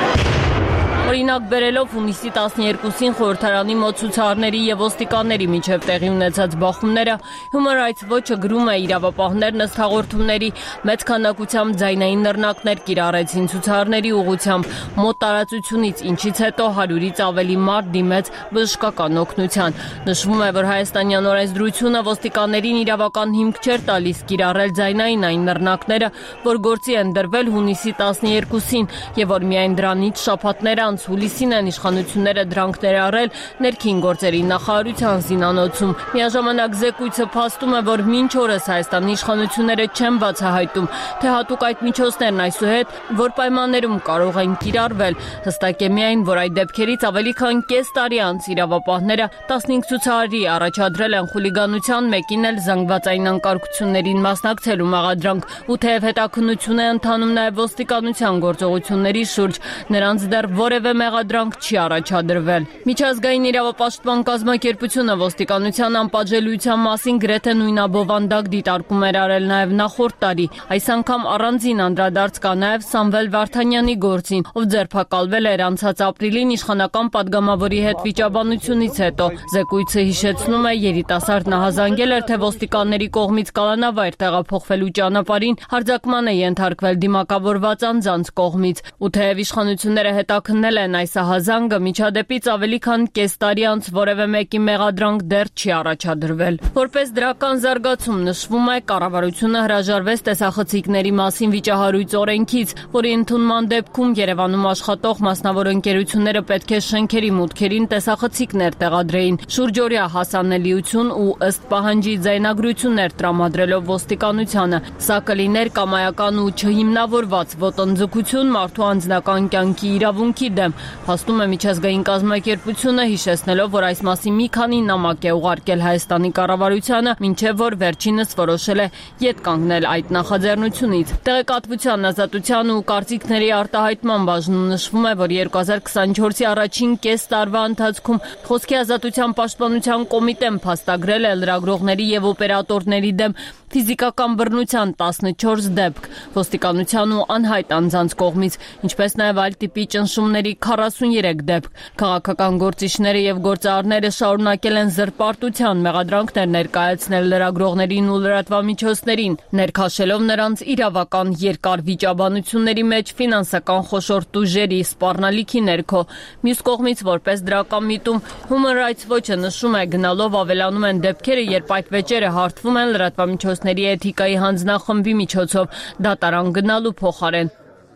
Օրինակ բերելով հունիսի տասներկուսին խորհրդարանի մոտ ցուցարարների եւ ոստիկանների միջև տեղի ունեցած բախումները, Human Rights Watch-ը գրում է իրավապահներն ըստ հաղորդումների մեծ քանակությամբ ձայնային նռնակներ կիրառեցին ցուցարարների ուղղությամբ մոտ տարածությունից, ինչից հետո հարյուրից ավելի մարդ դիմեց բժշկական օգնության։ Նշվում է, որ հայաստանյան օրենսդրությունը ոստիկաններին իրավական հիմք չէր տալիս կիրառել ձայնային այն նռնակները, որ գործի են դրվել հունիսի տասներկուսին եւ որ միայն դրանից շաբաթներ անց հուլիսին են իշխանությունները դրանք ներառել ներքին գործերի նախարարության զինանոցում։ Միաժամանակ զեկույցը փաստում է, որ մինչ օրս Հայաստանի իշխանությունները չեն բացահայտում, թե հատուկ այդ միջոցներն այսուհետ որ պայմաններում կարող են կիրառվել։ Հստակ է միայն, որ այդ դեպքերից ավելի քան կես տարի անց իրավապահները տասնհինգ ցուցարարի առաջադրել են խուլիգանության, մեկին էլ զանգվածային անկարգություններին մասնակցելու մեղադրանք, ու թեև հետաքննություն է ընթանում նաև ոստիկանության գործողությունների շուրջ, նրանց դեռ որևէ մեղադրանք չի առաջադրվել։ Միջազգային իրավապաշտպան կազմակերպությունը ոստիկանության անպատժելիության մասին գրեթե նույնաբովանդակ դիտարկում էր արել նաև նախորդ տարի։ Այս անգամ առանձին անդրադարձ կա նաև Սամվել Վարդանյանի գործին, ով ձերբակալվել էր անցած ապրիլին իշխանական падգամավորի հետ վիճաբանությունից հետո։ Զեկույցը հիշեցնում է, երիտասարդն ահազանգել էր, թե ոստիկանների կողմից կալանավայր տեղափոխվելու ճանապարհին հարձակման է ենթարկվել դիմակավորված անձանց կողմից, ու թեև իշխանությունները հետաքննել են այս ահազանգը, միջադեպից ավելի քան կես տարի անց որևէ մեկի մեղադրանք դեռ չի առաջադրվել։ Որպես դրական զարգացում նշվում է, կառավարությունը հրաժարվեց տեսախցիկների մասին վիճահարույց օրենքից, որի ընդունման դեպքում Երևանում աշխատող մասնավոր ընկերությունները պետք է շենքերի մուտքերին տեսախցիկներ տեղադրեին, շուրջօրյա հասանելիություն ու ըստ պահանջի ձայնագրություններ տրամադրելով ոստիկանությանը։ Սա կլիներ կամայական ու չհիմնավորված ոտնձգություն մարդու անձնական կյանքի իրավունքի դեմ, փաստում է միջազգային կազմակերպությունը, հիշեցնելով, որ այս մասին մի քանի նամակ է ուղարկել Հայաստանի կառավարությանը, մինչև որ վերջինս որոշել է ետ կանգնել այդ նախաձեռնությունից։ Տեղեկատվության ազատության ու կարծիքների արտահայտման բաժնում նշվում է, որ երկու հազար քսանչորսի առաջին կես տարվա ընթացքում խոսքի ազատության պաշտպանության կոմիտեն փաստագրել է լրագրողների եւ օպերատորների դեմ ֆիզիկական բռնության տասնչորս դեպք ոստիկանության ու անհայտ անձանց կողմից, ինչպես նաև այլ տիպի ճնշումների քառասուներեք դեպք։ Քաղաքական գործիչները եւ գործարարները շարունակել են զրպարտության մեղադրանքներ ներկայացնել լրագրողներին ու լրատվամիջոցներին, ներքաշելով նրանց իրավական երկար վիճաբանությունների մեջ ֆինանսական խոշոր տուժերի սպառնալիքի ներքո։ Մյուս կողմից, որպես դրական միտում, Human Rights Watch-ը նշում է, գնալով ավելանում են դեպքերը, երբ այդ վեճերը հարթվում են լրատվամիջոցների էթիկայի հանձնախմբի միջոցով դատարան գնալու փոխարեն։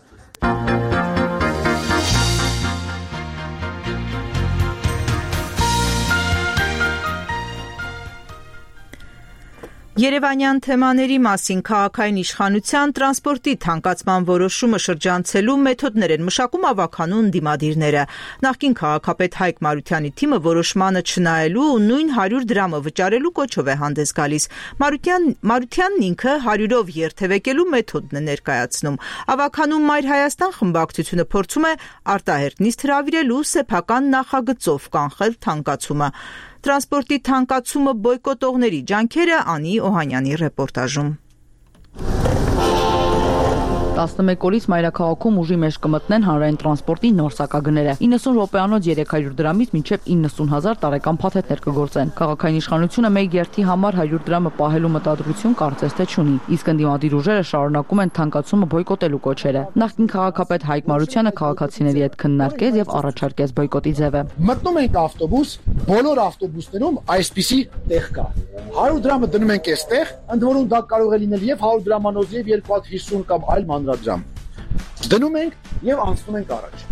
Երևանյան թեմաների մասին քաղաքային իշխանության տրանսպորտի թանկացման որոշումը շրջանցելու մեթոդներ են մշակում ավականու ընդդիմադիրները։ Նախկին քաղաքապետ Հայկ Մարությանի թիմը որոշմանը չնայելու ու նույն հարյուր դրամը վճարելու կոչով է հանդես գալիս։ Մարության, Մարությանն ինքը հարյուրով երթևեկելու մեթոդն է ներկայացնում։ Ավականու Մայր Հայաստան խմբակցությունը փորձում է արտահերտ նիստ հրավիրելու սեփական նախագծով կանխել թանկացումը։ Տրանսպորտի թանկացումը բոյկոտողների ջանքերը Անի Օհանյանի ռեպորտաժում։ տասնմեկ օրից մայրաքաղաքում ուժի մեջ կմտնեն հանրային տրանսպորտի նոր սակագները։ իննսուն րոպեանոց երեք հարյուր դրամից մինչև իննսուն հազար տարեկան փաթեթներ կգործեն։ Քաղաքային իշխանությունը մեկ երթի համար հարյուր դրամը պահելու մտադրություն կարծես թե չունի, իսկ ընդդիմադիր ուժերը շարունակում են թանկացումը բոյկոտելու կոչերը։ Նախկին քաղաքապետ Հայկ Մարությանը քաղաքացիների հետ քննարկեց եւ առաջարկեց բոյկոտի ձևը։ Մտնում ենք ավտոբուս, բոլոր ավտոբուսներում այսպիսի տեղ կա։ հարյուր դրամը դնում ենք այստեղ, ընդ որում դա կարող է լինել եւ հարյուր դրամանոց եւ երկու հատ հիսուն կամ այլ մանրադրամ։ Դնում ենք եւ անցնում ենք առաջ։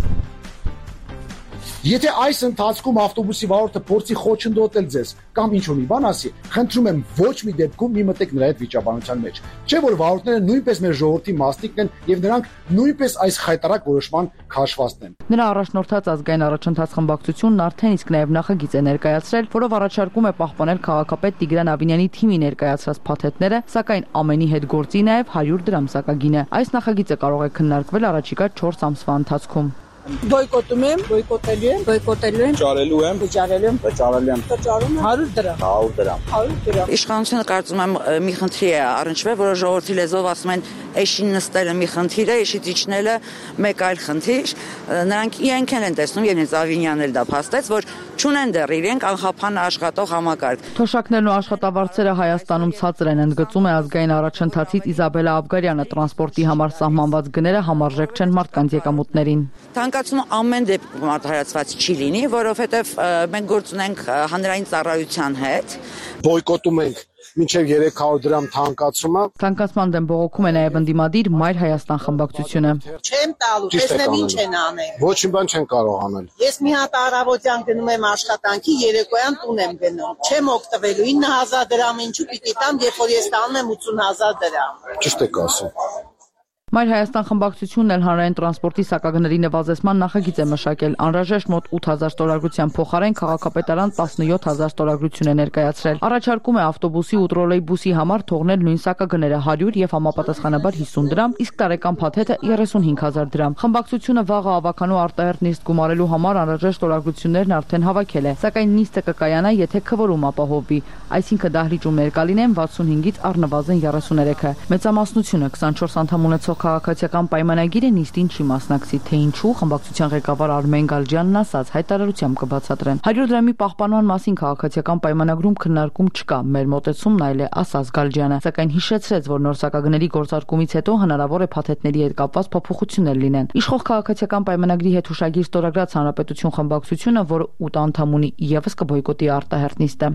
Եթե այս ընթացքում ավտոբուսի վարորդը փորձի խոչընդոտել ձեզ կամ ինչ-որ մի բան ասի, խնդրում եմ ոչ մի դեպքում մի մտեք նրա հետ վիճաբանության մեջ։ Չէ՞ որ վարորդները նույնպես մեր ժողովրդի մասնիկն են եւ նրանք նույնպես այս խայտարակ որոշման քաշվածն են։ Նրա առաջնորդած ազգային առաջընթաց խմբակցությունն արդեն իսկ նաեւ նախագիծ է ներկայացրել, որով առաջարկում է պահպանել քաղաքապետ Տիգրան Ավինյանի թիմի ներկայացրած փաթեթները, սակայն ամենի հետ գործի նաեւ հարյուր դրամ սակագինը։ Այս նախագիծը կարող է քննարկվել առաջիկա չորս ամսվա ընթացքում։ Բոյկոտում եմ, բոյկոտելու եմ, բոյկոտելու եմ, ճարելու եմ, վճարելու եմ, վճարելու եմ, վճարում եմ հարյուր դրամ, հարյուր դրամ, հարյուր դրամ։ Իշխանությունը կարծում եմ մի խնդրի է առնչվել, որը ժողովրդի լեզվով ասում են էշին նստելը մի խնդիր է, էշից իջնելը մեկ այլ խնդիր։ Նրանք իրենք են տեսնում, եւ հենց Ավինյանն էլ դա փաստեց, որ չունեն դեռ իրենք անխափան աշխատող համակարգ։ Թոշակներն ու աշխատավարձերը Հայաստանում ցածր են, ընդգծում է ազգային առաջընթացից Իզաբելա Աբգարյանը, տրանսպորտի համար սահմանված գները համարժեք չեն մարդկանց եկամուտներին։ Թանկացումը ամեն դեպքում արդարացված չի լինի, որովհետև մենք գործ ունենք հանրային ծառայության հետ։ Բոյկոտում ենք մինչև երեք հարյուր դրամ թանկացումը։ Թանկացման դեմ բողոքում է նաև ընդդիմադիր Մայր Հայաստան խմբակցությունը։ Չեմ տալու, տեսնեմ ինչ են անել։ Ոչ մի բան չեն կարող անել։ Ես մի հատ առավոտյան գնում եմ աշխատանքի, երեկոյան տուն եմ գնում։ Չեմ օգտվելու ինը հազար դրամ ինչու պիտի տամ, երբ որ ես տանում եմ ութսուն հազար դրամ։ Ճիշտ եք ասում։ Մայր Հայաստան խմբակցությունն էլ հանրային տրանսպորտի սակագների նվազեցման նախագիծ է մշակել։ Անհրաժեշտ մոտ ութ հազար ստորագրության փոխարեն քաղաքապետարան տասնյոթ հազար ստորագրություն է ներկայացրել։ Առաջարկում է ավտոբուսի ու տրոլեյբուսի համար թողնել նույն սակագները հարյուր եւ համապատասխանաբար հիսուն դրամ, իսկ տարեկան փաթեթը երեսունհինգ հազար դրամ։ Խմբակցությունը վաղը ավականու արտահերթ նիստ գումարելու համար անհրաժեշտ ստորագրություններն արդեն հավաքել է, սակայն նիստը կկայանա, եթե քվորում ապահովվի, այսինքն դահլիճում ներկա լինեն վաթսունհինգից առնվազն երեսուներեքը։ Մեծամասնությունը քսանչորս անդամ ունեցող քաղաքացիական պայմանագիրը նիստին չի մասնակցի, թե ինչու խմբակցության ղեկավար Արմեն Գալջյանն ասաց, հայտարարությամբ կբացատրեն։ հարյուր դրամի պահպանման մասին քաղաքացիական պայմանագրում քննարկում չկա, մեր մոտեցումն այլ է, ասաց Գալջյանը, սակայն հիշեցրեց, որ նոր սակագների գործարկումից հետո հնարավոր է փաթեթների հետ կապված փոփոխություններ լինեն։ Իշխող քաղաքացիական պայմանագրի հետ հուշագիր ստորագրած Հանրապետություն խմբակցությունը, որը ութ անդամ ունի, եւս կբոյկոտի արտահերթ նիստը։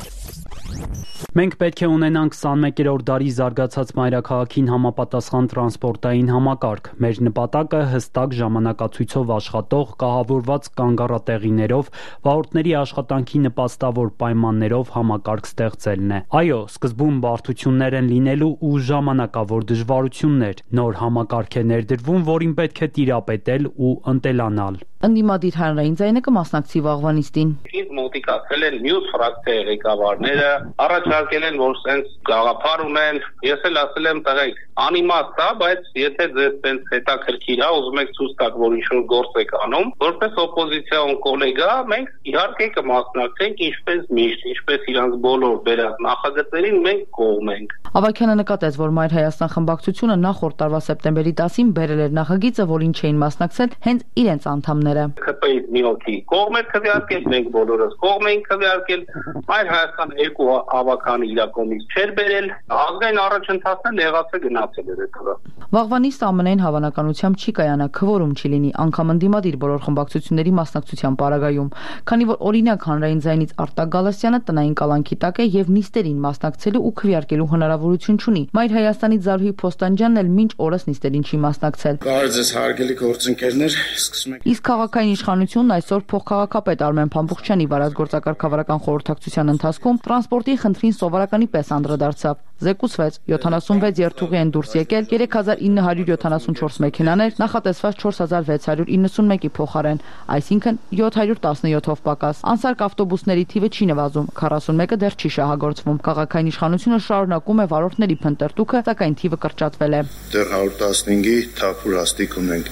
Մենք պետք է ունենանք քսանմեկերորդ դարի զարգացած մայրաքաղաքին համապատասխան տրանսպորտային համակարգ։ Մեր նպատակը հստակ ժամանակացույցով աշխատող, կահավորված կանգառատեղիներով, վարորդների աշխատանքի նպաստավոր պայմաններով համակարգ ստեղծելն է։ Այո, սկզբում բարդություններ են լինելու ու ժամանակավոր դժվարություններ։ Նոր համակարգ է ներդրվում, որին պետք է տիրապետել ու ընտելանալ։ Ընդդիմադիր հանրային ձայնը կմասնակցի վաղվա նիստին։ Ինձ մոտիկացել են մյուս ֆրակցիայի ղեկավարները, առաջարկել են, որ սենց գաղափար ունեն, ես էլ ասել եմ տղեկ, անիմաստ է, բայց եթե ձեզ սենց հետաքրքիր է, ուզում եք ցույց տաք, որ ինչ-որ գործ եք անում, որպես օպոզիցիոն կոլեգա, մենք իհարկե կմասնակցենք ինչպես միշտ, ինչպես իրանց բոլոր բերած նախագծերին մենք կողմ ենք։ Ավագյանը նկատեց, որ Մայր Հայաստան խմբակցությունը նախորդ տարվա սեպտեմբերի տասին բերել էր նախագիծը, որին չէին մասնակցել հենց իրենց անդամները։ ՔՊ-ից մի օքի կողմ էր քվեարկել, մենք բոլորս կողմ էինք քվեարկել, Մայր Հայաստան երկու ավականի իր կողմից չէր բերել, ազգային առաջընթացն էլ եղած է գնացել էր դա։ Վաղվա նիստը ամենայն հավանականությամբ չի կայանա, քվորում չի լինի, անգամ ընդդիմադիր բոլոր խմբակցությունների մասնակցության պարագայում, քանի որ օրինակ հանրային ձայնից Արտակ Գալստյանը տնային կալանքի տակ է եւ նիստերին մասնակցելու ու քվեարկելու հնարավորություն չունի։ Մայր Հայաստանից Զարուհի Փոստանջյանն էլ մինչ օրս նիստերին չի մասնակցել։ Բարև ձեզ հարգելի գործընկերներ, սկսում ենք։ Իսկ քաղաքային իշխանությունն այսօր փոխքաղաքապետ Արմեն Փամփուխչյանի վարած գործակարգավարական խորհրդակցության ընթացքում տրանսպորտի խնդրին սովորականի պես անդրադարձավ։ Զեկուցվեց յոթանասունվեց երթուղի են դուրս եկել երեք հազար ինը հարյուր յոթանասունչորս մեքենաներ, նախատեսված չորս հազար վեց հարյուր իննսունմեկի փոխարեն, այսինքն յոթ հարյուր տասնյոթով պակաս։ Անսարք ավտոբուսների թիվը չի նվազում, քառասունմեկը դեռ չի շահագործվում։ Քաղաքային իշխանությունը շարունակում է վարորդների փնտրտուքը, սակայն թիվը կրճատվել է։ Դեռ հարյուր տասնհինգի թափուր հաստիկ ունենք։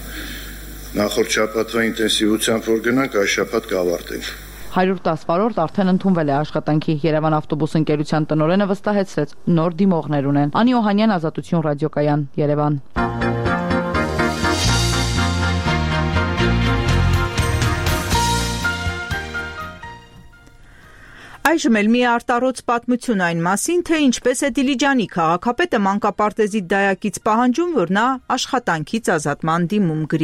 Նախորդ շաբաթվա ինտենսիվությամբ որ գնանք, այս շաբաթ կավարտենք։ հարյուր տասը վարորդ արդեն ընդունվել է աշխատանքի։ Երևան ավտոբուս ընկերության տնօրենը վստահեցրեց՝ նոր դիմողներ ունեն։ Անի Օհանյան, Ազատություն ռադիոկայան, Երևան։ Այժմ էլ մի արտառոց պատմություն այն մասին, թե ինչպես է Դիլիջանի քաղաքապետը մանկապարտեզի դայակից պահանջում, որ նա աշխատանքից ազատման դիմում գրի։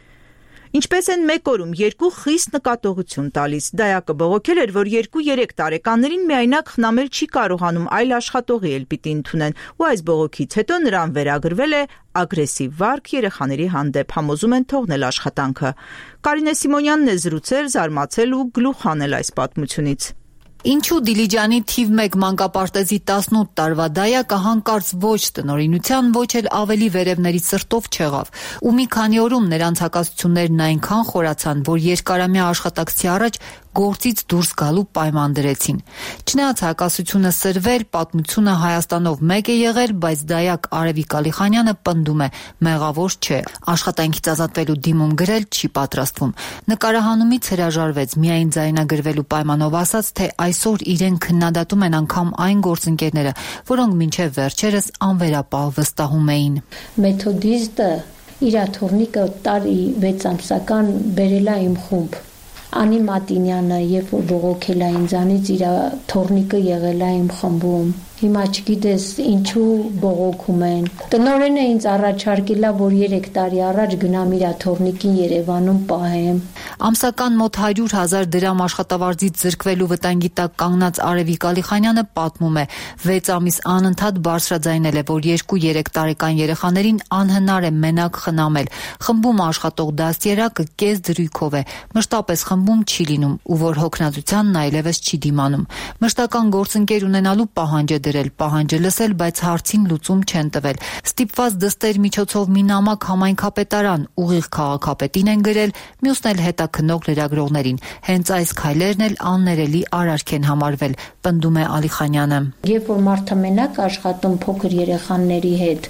Ինչպես են մեկ օրում երկու խիստ նկատողություն տալիս։ Դայակը բողոքել էր, որ երկու-երեք տարեկաններին միայնակ խնամել չի կարողանում, այլ աշխատողի էլ պիտի ընդունեն, ու այս բողոքից հետո նրան վերագրվել է ագրեսիվ վարք երեխաների հանդեպ, համոզում են թողնել աշխատանքը։ Կարինե Սիմոնյանն է զրուցել, զարմացել ու գլուխ հանել այս պատմությունից։ Ինչու Դիլիջանի թիվ մեկ մանկապարտեզի տասնութ տարվա դայակը հանկարծ ոչ տնօրինության, ոչ էլ ավելի վերևների սրտով չեղավ, ու մի քանի օրում նրանց հակասություններն այնքան խորացան, որ երկարամյա աշխատակցի առաջ գործից դուրս գալու պայման դրեցին։ Չնայած հակասությունը սրվել, պատմությունը Հայաստանով մեկ է եղել, բայց դայակ Արևիկ Ալիխանյանը պնդում է՝ մեղավոր չէ, աշխատանքից ազատվելու դիմում գրել չի պատրաստվում։ Նկարահանումից հրաժարվեց, միայն ձայնագրվելու պայմանով ասաց, թե այսօր իրեն քննադատում են անգամ այն գործընկերները, որոնք մինչև վերջերս անվերապահ վստահում էին։ Մեթոդիստը իր թորնիկը տարի վեց ամսական բերել է իմ խումբ։ Անի Մատինյանը, երբ որ բողոքել է ինձանից, իր թորնիկը եղել է իմ խմբում։ Հիմա չգիտես ինչու բողոքում են։ Տնօրենը ինձ առաջարկել է, որ երեք տարի առաջ գնամ իր թորնիկին Երևանում պահեմ։ Ամսական մոտ հարյուր հազար դրամ աշխատավարձից զրկվելու վտանգի տակ կանգնած Արևիկ Ալիխանյանը պատմում է, վեց ամիս անընդհատ բարձրաձայնել է, որ երկու-երեք տարեկան երեխաներին անհնար է մենակ խնամել։ Խմբում աշխատող դաստիարակը կես դրույքով է, մշտապես խմբում չի լինում, ու որ հոգնածությանն այլևս չի դիմանում։ Մշտական գործընկեր ունենալու պահանջ է դրել, պահանջը լսել, բայց հարցին լուծում չեն տվել։ Ստիպված դստեր միջոցով մի նամակ համայնքապետարան ուղիղ քաղաքապետին են գրել, մյուսն էլ հետաքննող լրագրողներին։ Հենց այս քայլերն էլ աններելի արարք են համարվել, պնդում է Ալիխանյանը։ Երբ որ մարդը մենակ աշխատում փոքր երեխաների հետ,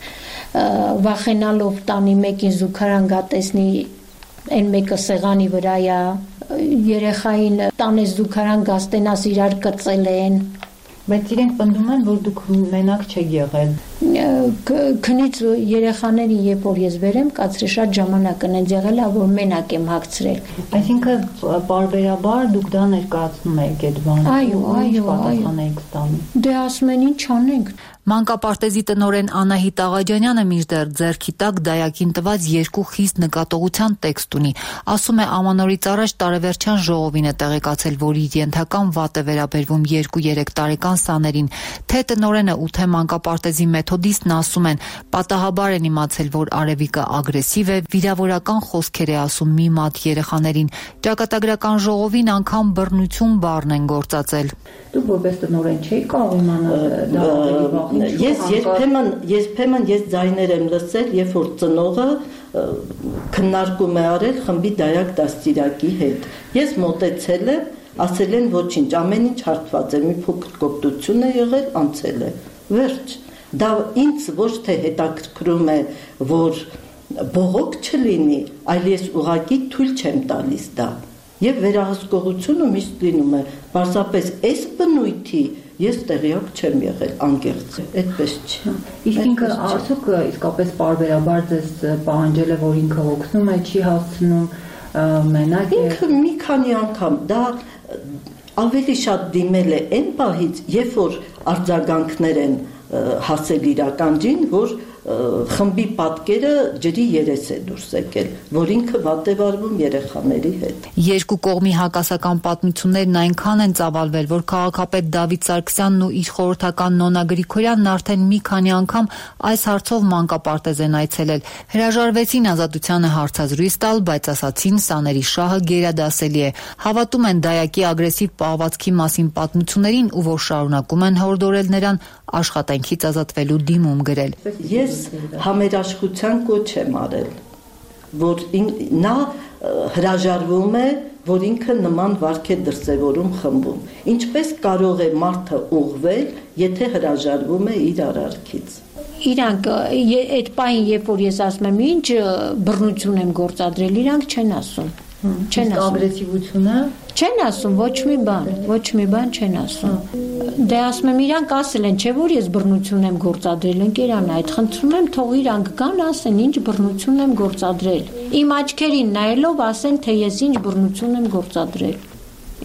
վախենալով տանի մեկին զուգարան գտեսնի, այն մեկը սեղանի վրա է, երեխային տանես զուգարան գաստենաս իրար կծել են։ Բայց իրենք պնդում են, որ դուք մենակ չեք եղել։ Քնից երեխաներին, երբ որ ես վերեմ, կացրի շատ ժամանակ ընենց եղել է, որ մենակ եմ հագցրել։ Այսինքն պարբերաբար դուք դա ներկայացնում եք այդ բանը։ Այո, այո, այո։ Դե ասում են ինչ անենք։ Մանկապարտեզի տնօրեն Անահիտ Աղաջանյանը մինչդեռ ձեռքի տակ դայակին տված երկու խիստ նկատողության տեքստ ունի։ Ասում է, ամանորից առաջ տարեվերջյան ժողովին է տեղեկացել, որ իր ենթական վատ է վերաբերվում երկու-երեք տարեկան սաներին։ Թե տնօրենը ու թե մանկապարտեզի մեթոդիստն ասում են, պատահաբար են իմացել, որ Արևիկը ագրեսիվ է, վիրավորական խոսքեր է ասում մի մատ երեխաներին։ Ճակատագրական ժողովին անգամ բռնություն բառն են գործածել։ Դուք որպես տնօրեն չէի կարող իմանալ դա ավելի վաղ։ Ես երբեմն երբեմն ես ձայներ եմ լսել, երբ որ ծնողը քննարկում է արել խմբի դայակ դաստիարակի հետ։ Ես մոտեցել եմ, ասել են ոչինչ, ամեն ինչ հարթված է, մի փոքր կոպտություն է եղել, անցել է։ Վերջ։ Դա ինձ ոչ թե հետաքրքրում է, որ բողոք չլինի, այլ ես ուղղակի թույլ չեմ տալիս դա։ Եվ վերահսկողությունը միշտ լինում է, պարզապես այս բնույթի ես տեղյակ չեմ եղել, անկեղծ է, այդպես չի։ Իսկ ինքը արդյոք իսկապես պարբերաբար ձեզ պահանջել է, որ ինքը հոգնում է, չի հասցնում, մենակ է։ Ինքը մի քանի անգամ դա ավելի շատ դիմել է այն պահից, երբ որ արձագանքներ են հասել իր ականջին, որ խմբի պատկերը ջրի երես է դուրս եկել, որ ինքը վատ է վարվում երեխաների հետ։ Երկու կողմի հակասական պատմություններն այնքան են ծավալվել, որ քաղաքապետ Դավիթ Սարգսյանն ու իր խորհրդական Նոնա Գրիգորյանն արդեն մի քանի անգամ այս հարցով մանկապարտեզ են այցելել։ Հրաժարվեցին ազատությանը հարցազրույց տալ, բայց ասացին սաների շահը գերադասելի է։ Հավատում են դայակի ագրեսիվ պահվածքի մասին պատմություններին ու որ շարունակում են հորդորել նրան աշխատանքից ազատվելու դիմում գրել։ Ես համերաշխության կոչ եմ արել, որ նա հրաժարվում է, որ ինքը նման վարք է դրսևորում խմբում։ Ինչպես կարող է մարդը ուղղվել, եթե հրաժարվում է իր արարքից։ Իրանք այդ պահին, երբ որ ես ասում եմ, ինչ բռնություն եմ գործադրել, իրանք չեն ասում։ Չեն ասում ագրեսիվությունը։ Չեն ասում ոչ մի բան, ոչ մի բան չեն ասում։ Դե ասում եմ, իրանք ասել են, չէ՞ որ ես բռնություն եմ գործադրել, ընկերան, այդ խնդրում եմ, թող իրանք գան, ասեն, ինչ բռնություն եմ գործադրել։ Իմ աչքերին նայելով ասեն, թե ես ինչ բռնություն եմ գործադրել։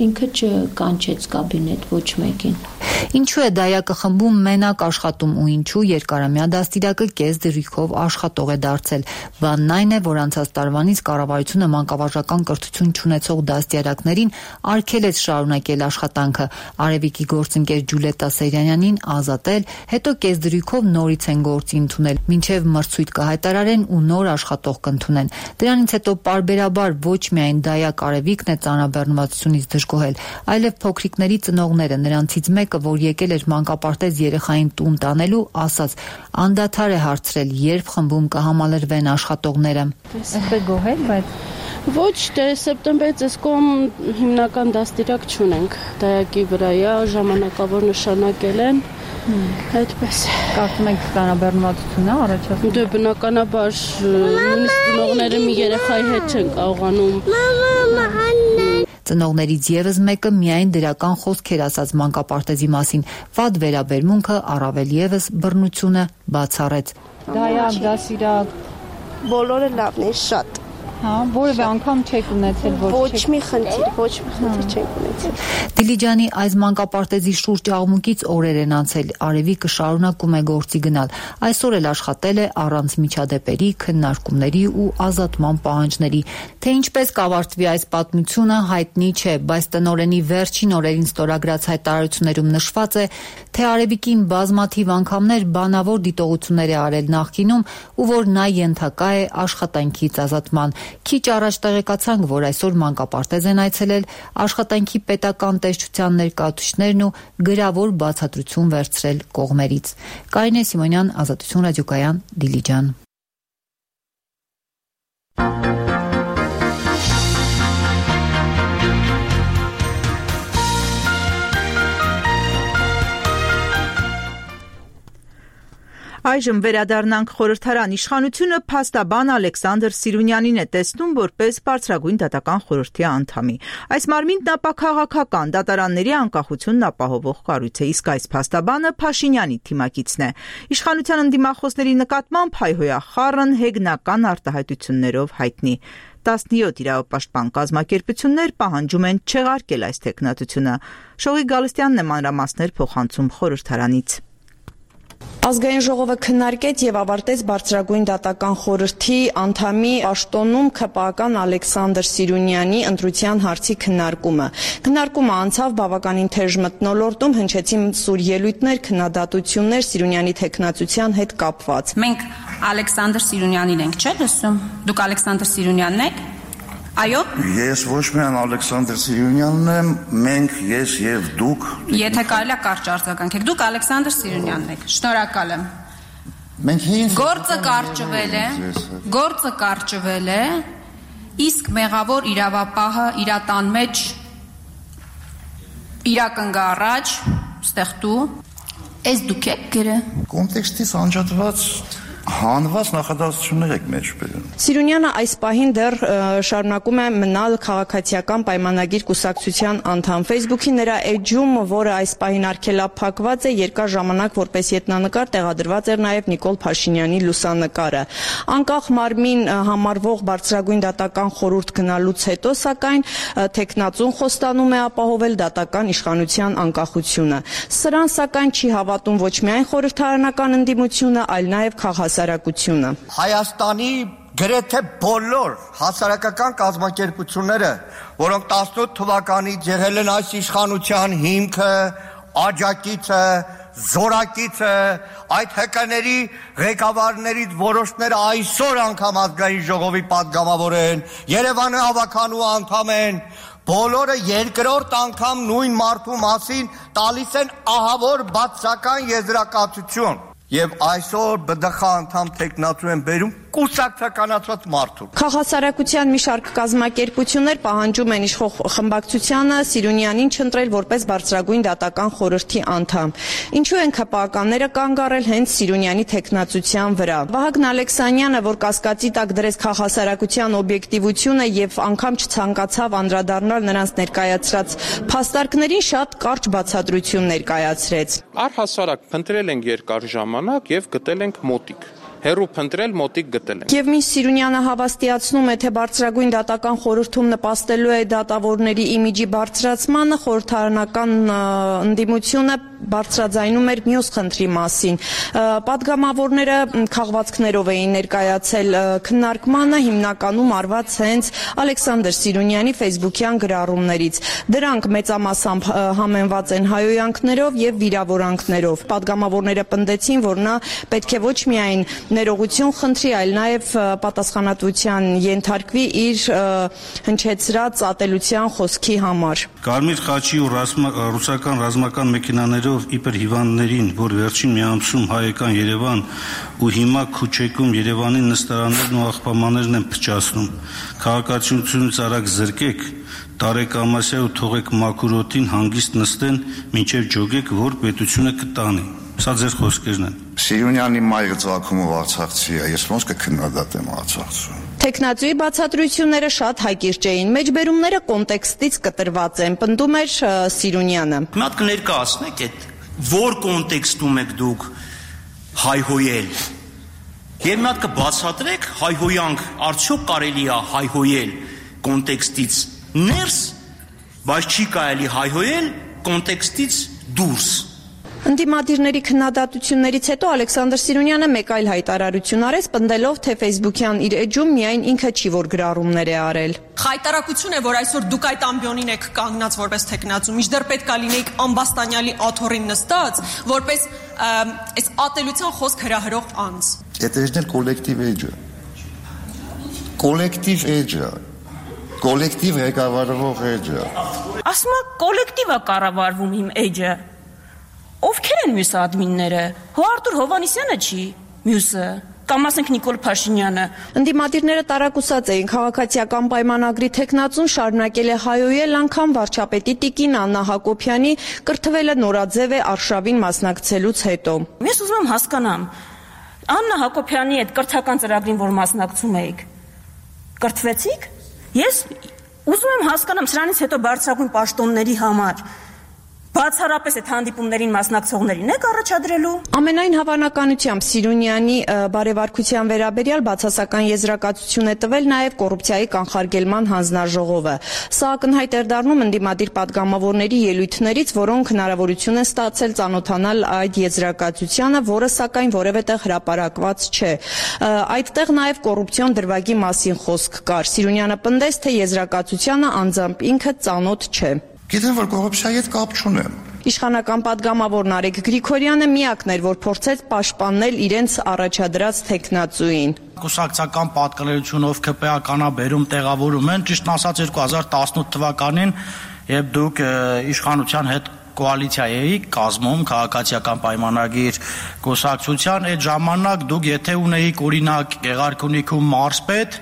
ինքը չկանչեց կաբինետ ոչ մեկին։ Ինչու է դայակը խմբում մենակ աշխատում ու ինչու երկարամյա դաստիարակը կես դրույքով աշխատող է դարձել։ Բանն այն է, որ անցած տարվանից կառավարությունը մանկավարժական կրթություն չունեցող դաստիարակներին արգելեց շարունակել աշխատանքը։ Արևիկի գործընկեր Ջուլետա Սեյրանյանին ազատել, հետո կես դրույքով նորից են գործի ընդունել, մինչև մրցույթ կհայտարարեն ու նոր աշխատող կընդունեն։ Դրանից հետո պարբերաբար ոչ միայն դայակ Արևիկն է ծանրաբեռնվածությունից դժգոհել, այլև փոքրիկների ծնողները, նրանցից մեկը, որ եկել էր մանկապարտեզ երեխային տուն տանելու, ասաց, անդադար է հարցրել, երբ խմբում կհամալրվեն աշխատողները։ Այսպես գոհել, բայց ոչ, դե սեպտեմբերից այս կողմ հիմնական դաստիարակ չունենք։ Դայակի վրայա ժամանակավոր նշանակել են։ Այդպես։ Կարծում եք ծանրաբեռնվածություն է առաջացնում։ Դե բնականաբար նույնիսկ ծնողները մի երեխայի հետ չեն կարողանում։ Ծնողներից եւս մեկը միայն դրական խոսքեր ասաց մանկապարտեզի մասին, վատ վերաբերմունքը առավել եւս բռնությունը բացառեց։ Դայակ, դասիրակ, բոլորը լավն են, շատ։ Հա, որևէ անգամ չեք ունեցել, որ ոչ մի խնդիր, ոչ մի խնդիր չեք ունեցել։ Դիլիջանի այս մանկապարտեզի շուրջ աղմուկից օրեր են անցել, Արևիկը շարունակում է գործի գնալ։ Այսօր էլ աշխատել է առանց միջադեպերի, քննարկումների ու ազատման պահանջների։ Թե ինչպես կավարտվի այս պատմությունը հայտնի չէ, բայց տնօրենի վերջին օրերին ստորագրած հայտարարություններում նշված է, թե Արևիկին բազմաթիվ անգամներ բանավոր դիտողություններ է արել նախկինում ու որ նա ենթակա է աշխատանքից ազատման։ Քիչ առաջ տեղեկացանք, որ այսօր մանկապարտեզ են այցելել աշխատանքի պետական տեսչության ներկայացուցիչներն ու գրավոր բացատրություն վերցրել կողմերից։ Կարինե Սիմոնյան, Ազատություն ռադիոկայան, Դիլիջան։ Այժմ վերադառնանք խորհրդարան։ Իշխանությունը փաստաբան Ալեքսանդր Սիրունյանին է տեսնում որպես բարձրագույն դատական խորհրդի անդամի։ Այս մարմինն ապաքաղաքական դատարանների անկախությունն ապահովող կառույց է, իսկ այս փաստաբանը Փաշինյանի թիմակիցն է։ Իշխանության ընդդիմախոսների նկատմամբ հայհոյախառն հեգնական արտահայտություններով հայտնի։ տասնյոթ իրավապաշտպան կազմակերպություններ պահանջում են չեղարկել այս թեկնածությունը։ Շողիկ Գալստյանն է մանրամասներ փոխանցում խորհրդարանից։ Ազգային ժողովը քննարկեց եւ ավարտեց բարձրագույն դատական խորհրդի անդամի պաշտոնում ՔՊԱ-ական Ալեքսանդր Սիրունյանի ընտրության հարցի քննարկումը։ Քննարկումը անցավ բավականին թեժ մթնոլորտում, հնչեցին սուր ելույթներ, քննադատություններ Սիրունյանի թեկնածության հետ կապված։ Մենք Ալեքսանդր Սիրունյանին ենք, չէ՞ լսում։ Դուք Ալեքսանդր Սիրունյանն եք։ Այո։ Ես ոչ միայն Ալեքսանդր Սիրունյանն եմ, մենք ես եւ դուք։ Եթե կարելի է կարճ արձագանքեք, դուք Ալեքսանդր Սիրունյանն եք։ Շնորհակալ եմ։ Մենք հին Գործը կարճվել է, գործը կարճվել է, իսկ մեղավոր իրավապահը իր տան մեջ իրակնգա առաջ, ստեղ դու, ես դուք եք գրը։ Կոնտեքստից անջատված հանված նախադասություններ եք մեջ բերում։ Սիրունյանը այս պահին դեռ շարունակում է մնալ քաղաքացիական պայմանագիր կուսակցության անդամ։ Facebook-ի նրա էջում, որը այս պահին արգելափակված է, երկար ժամանակ որպես ետնանկար տեղադրված էր նաև Նիկոլ Փաշինյանի լուսանկարը։ Անկախ մարմին համարվող բարձրագույն դատական խորհուրդ գնալուց հետո, սակայն թեկնածուն խոստանում է ապահովել դատական իշխանության անկախությունը։ Սրան սակայն չի հավատում ոչ միայն խորհրդարանական ընդդիմությունը, այլ նաև քաղաքասարակությունը։ Հայաստանի գրեթե բոլոր հասարակական կազմակերպությունները, որոնք տասնութ թվականից եղել են այս իշխանության հիմքը, աջակիցը, զորակիցը, այդ հկաների ղեկավարներից որոշները այսօր անգամ ազգային ժողովի պատգամավոր են, Երևանի հավաքանու անդամ են, բոլորը երկրորդ անգամ նույն մարդու մասին տալիս են ահավոր բացական եզրակացություն։ Եվ այսօր ԲԴԽ անդամ թեկնածու են բերում կուսակցականացված մարդու։ Քաղաքասարակության մի շարք կազմակերպություններ պահանջում են իշխող խմբակցությանը Սիրունյանին չընտրել որպես բարձրագույն դատական խորհրդի անդամ։ Ինչու են ՔՊԱ-ականները կանգ առել հենց Սիրունյանի թեկնածության վրա։ Վահագն Ալեքսանյանը, որ կասկածի տակ դրեց քաղաքասարակության օբյեկտիվությունը եւ անգամ չցանկացավ անդրադառնալ նրանց ներկայացրած փաստարկներին, շատ կարճ բացատրություն ներկայացրեց։ Առհասարակ փնտրել ենք երկար ժամանակ եւ գտել ենք մոտիկ։ հերու փնտրել մոտիկ գտել ենք։ Եվ մինչ Սիրունյանը հավաստիացնում է, թե բարձրագույն դատական խորհրդում նպաստելու է դատավորների իմիջի բարձրացմանը, խորհրդարանական ընդդիմությունը բարձրաձայնում էր մյուս խնդրի մասին։ Պատգամավորները քաղվածքներով էին ներկայացել քննարկմանը, հիմնականում արված հենց Ալեքսանդր Սիրունյանի ֆեյսբուքյան գրառումներից։ Դրանք մեծամասամբ համեմված են հայհոյանքներով եւ վիրավորանքներով։ Պատգամավորները պնդեցին, որ նա պետք է ոչ միայն ներողություն խնդրի, այլ նաեւ պատասխանատվության ենթարկվի իր հնչեցրած ատելության խոսքի համար։ Կարմիր խաչի ու ռուսական ռազմական մեքենաներով իբր հիվանդներին, որ վերջին մի ամսում հայկական Երևան ու հիմա Քուչեքում Երևանի նստարաններն ու աղբամաներն են փչացնում։ Քաղաքացիությունից արագ զրկեք, Տարեկ Ամասյանը թողեք մաքուրոտին հանգիստ նստեն, մինչև ջոգեք, որ պետությունը կտանի։ Սա ձեր խոսքերն են։ Սիրունյանի մայրը ծագումով արցախցի է, ես ոնց կքննադատեմ Արցախցուն։ Տեխնացուի բացատրությունները շատ հայկիրճ էին, մեջբերումները կոնտեքստից կտրված են, պնդում էր Սիրունյանը։ Մի հատ կներկայացնեք այդ որ կոնտեքստում եք դուք հայհոյել։ Եվ մի հատ կբացատրեք հայհոյանք, արդյոք կարելի է հայհոյել կոնտեքստից ներս, բայց չի կարելի հայհոյել կոնտեքստից դուրս։ Ընդդիմադիրների քննադատություններից հետո Ալեքսանդր Սիրունյանը մեկ այլ հայտարարություն արեց, պնդելով, թե ֆեյսբուքյան իր էջում միայն ինքը չի, որ գրառումներ է արել։ Խայտարակություն է, որ այսօր դուք այդ ամբիոնին եք կանգնած որպես տեխնացու, մինչդեռ պետք է լինեիք Ամբաստանյալի աթոռին նստած, որպես այս ատելության խոսք հրահրող անձ։ Это же коллектив էջը։ Коллектив էջը։ Կոլեկտիվ ղեկավարվող էջը։ Ասում է կոլեկտիվը կառավարվում իմ էջը։ Ովքեր են մյուս ադմինները։ Հո Արտուր Հովանեսյանը չի, մյուսը, կամ ասենք Նիկոլ Փաշինյանը։ Ընդդիմադիրները տարակուսած էին քաղաքացիական պայմանագրի տեխնացուն շարունակել է հայոյել անգամ վարչապետի տիկին Աննա Հակոբյանի կրթվելը նորաձև է արշավին մասնակցելուց հետո։ Ես ուզում եմ հասկանամ, Աննա Հակոբյանի այդ կրթական ծրագրին, որ մասնակցում եք, կրթվեցիք։ Ես ուզում եմ հասկանամ սրանից հետո բարձրագույն պաշտոնների համար բացառապես այդ հանդիպումներին մասնակցողներին եք առաջադրելու։ Ամենայն հավանականությամբ Սիրունյանի բարևարկության վերաբերյալ բացասական եզրակացություն է տվել նաև կոռուպցիայի կանխարգելման հանձնաժողովը։ Սա ակնհայտ էր դառնում ընդդիմադիր պատգամավորների ելույթներից, որոնք հնարավորություն են ստացել ծանոթանալ այդ եզրակացությանը, որը սակայն որևէտեղ հրապարակված չէ։ Այդտեղ նաև կոռուպցիոն դրվագի մասին խոսք կար։ Սիրունյանը պնդեց, թե եզրակացությանը անձամբ ինքը ծանոթ չէ։ Գիտեմ, որ կոռուպցիայի հետ կապ չունեմ։ Իշխանական պատգամավոր Նարեկ Գրիգորյանը միակն էր, որ փորձեց պաշտպանել իրենց առաջադրած տեխնացուին։ Կուսակցական պատկանելիությունով ԿՊԱ-կանաբերում տեղավորում են, ճիշտ ասած երկու հազար տասնութ թվականին, երբ դուք իշխանության հետ կոալիցիա էիք կազմում քաղաքացիական պայմանագիր կուսակցության, այդ ժամանակ դուք եթե ունեիք օրինակ Գեղարքունիքում մարզպետ,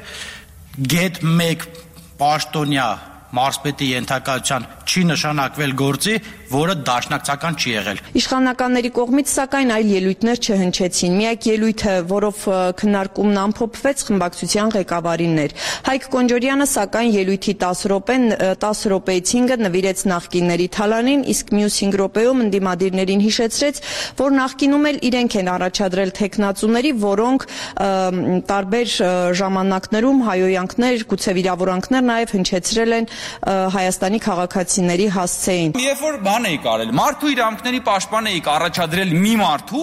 գետ մեկ պաշտոնյա մարզպետի ենթակայության չի նշանակվել գործի, որը դաշնակցական չի եղել։ Իշխանականների կողմից սակայն այլ ելույթներ չհնչեցին։ Միակ ելույթը, որով քննարկումն ամփոփվեց, խմբակցության ղեկավարին էր։ Հայկ Կոնջորյանը սակայն ելույթի տասը րոպեն տասը րոպեից հինգը նվիրեց նախկինների թալանին, իսկ մյուս հինգ րոպեում ընդդիմադիրներին հիշեցրեց, որ նախկինում էլ իրենք են առաջադրել տեխնացուների, որոնք տարբեր ժամանակներում հայոյանքներ, գուցե վիրավորանքներ նաև հնչեցրել են Հայաստանի քաղաքացիների հասցեին։ Երբ որ բան էի կարել, մարդու իրավունքների պաշտպան էի առաջադրել մի մարդու,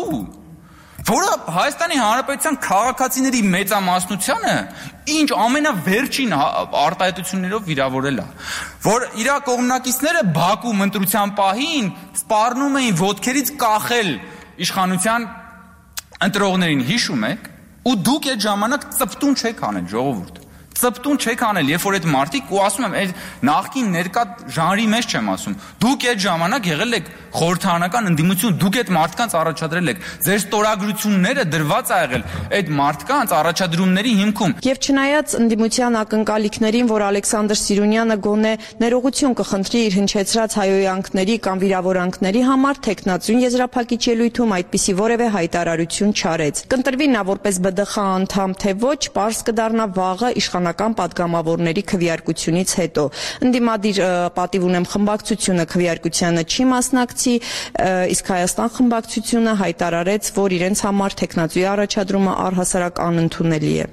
որը Հայաստանի Հանրապետության քաղաքացիների մեծամասնությանը ինչ ամենավերջին արտահայտություններով վիրավորել է, որ իր կողմնակիցները Բաքվում ընտրության պահին սպառնում էին ոտքերից կախել իշխանության ընտրողներին, հիշում եք, ու դուք այդ ժամանակ ծպտուն չեք անել, ժողովուրդ։ Ծպտուն չեք անել, երբ որ այդ մարդիկ ու ասում եմ, այդ նախկին ներկա ժանրի մեջ չեմ ասում։ Դուք այդ ժամանակ եղել եք խորհրդարանական ընդդիմություն, դուք այդ մարդկանց առաջադրել եք։ Ձեր ստորագրությունները դրված ա եղել այդ մարդկանց առաջադրումների հիմքում։ Եվ չնայած ընդդիմության ակնկալիքներին, որ Ալեքսանդր Սիրունյանը գոնե ներողություն կխնդրի իր հնչեցրած հայոյանքների կամ վիրավորանքների համար, տեխնացուն եզրափակիչ ելույթում այդպիսի որևէ հայտարարություն չարեց։ Կընտրվի նա որպես Բ Դ Խ անդամ, թե ոչ, պարզ կդառնա վաղը իշխանական պատգամավորների քվեարկությունից հետո։ Ընդդիմադիր պատիվ ունեմ խմբակցությունը քվեարկությանը չի մասնակցի, Համասի, իսկ Հայաստան խմբակցությունը հայտարարեց, որ իրենց համար թեկնածուի առաջադրումը առհասարակ անընդունելի է։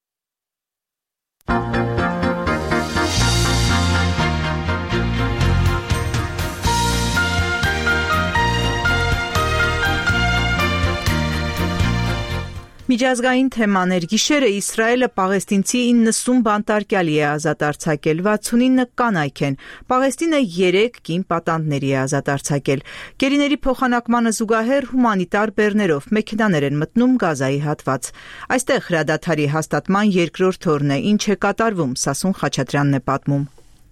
Միջազգային թեմաներ գիշերը Իսրայելը պաղեստինցի իննսուն բանտարկյալի է ազատ արձակել, վաթսունինը կանայք են, Պաղեստինը երեք կին պատանդների է ազատ արձակել։ Գերիների փոխանակմանը զուգահեռ հումանիտար բեռներով մեքենաներ են մտնում Գազայի հատված։ Այստեղ հրադադարի հաստատման երկրորդ օրն է, ինչ է կատարվում, Սասուն Խաչատրյանն է պատմում։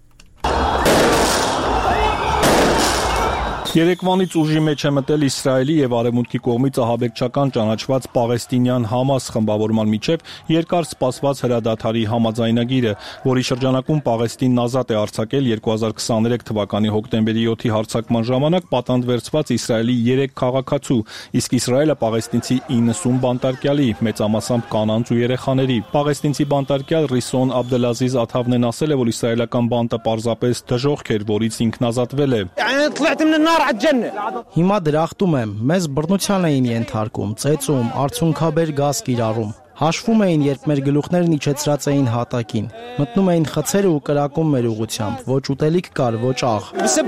Երեկվանից ուժի մեջ է մտել Իսրայելի եւ Արևմուտքի կողմից ահաբեկչական ճանաչված պաղեստինյան Համաս խմբավորման միջև երկար սպասված հրադադարի համաձայնագիրը, որի շրջանակում Պաղեստինն ազատ է արձակել երկու հազար քսաներեք թվականի հոկտեմբերի յոթի հարձակման ժամանակ պատանդվերծված Իսրայելի երեք քաղաքացու, իսկ Իսրայելը պաղեստինցի իննսուն բանտարկյալի, մեծամասամբ կանանց ու երեխաների։ Պաղեստինցի բանտարկյալ Ռիսոն Աբդելազիզ Աթավնեն ասել է, որ իսրայելական բանտը պարզապես դժոխք էր, որից ինքն ազատվել է։ Հիմա դրախտում եմ, մեզ բռնության էին ենթարկում, ծեծում, արցունքաբեր գազ կիրառում։ Հաշվում էին, երբ մեր գլուխներն իջեցրած էին հատակին։ Մտնում էին խցերը ու կրակում մեր ուղությամբ, ոչ ուտելիք կար, ոչ աղ։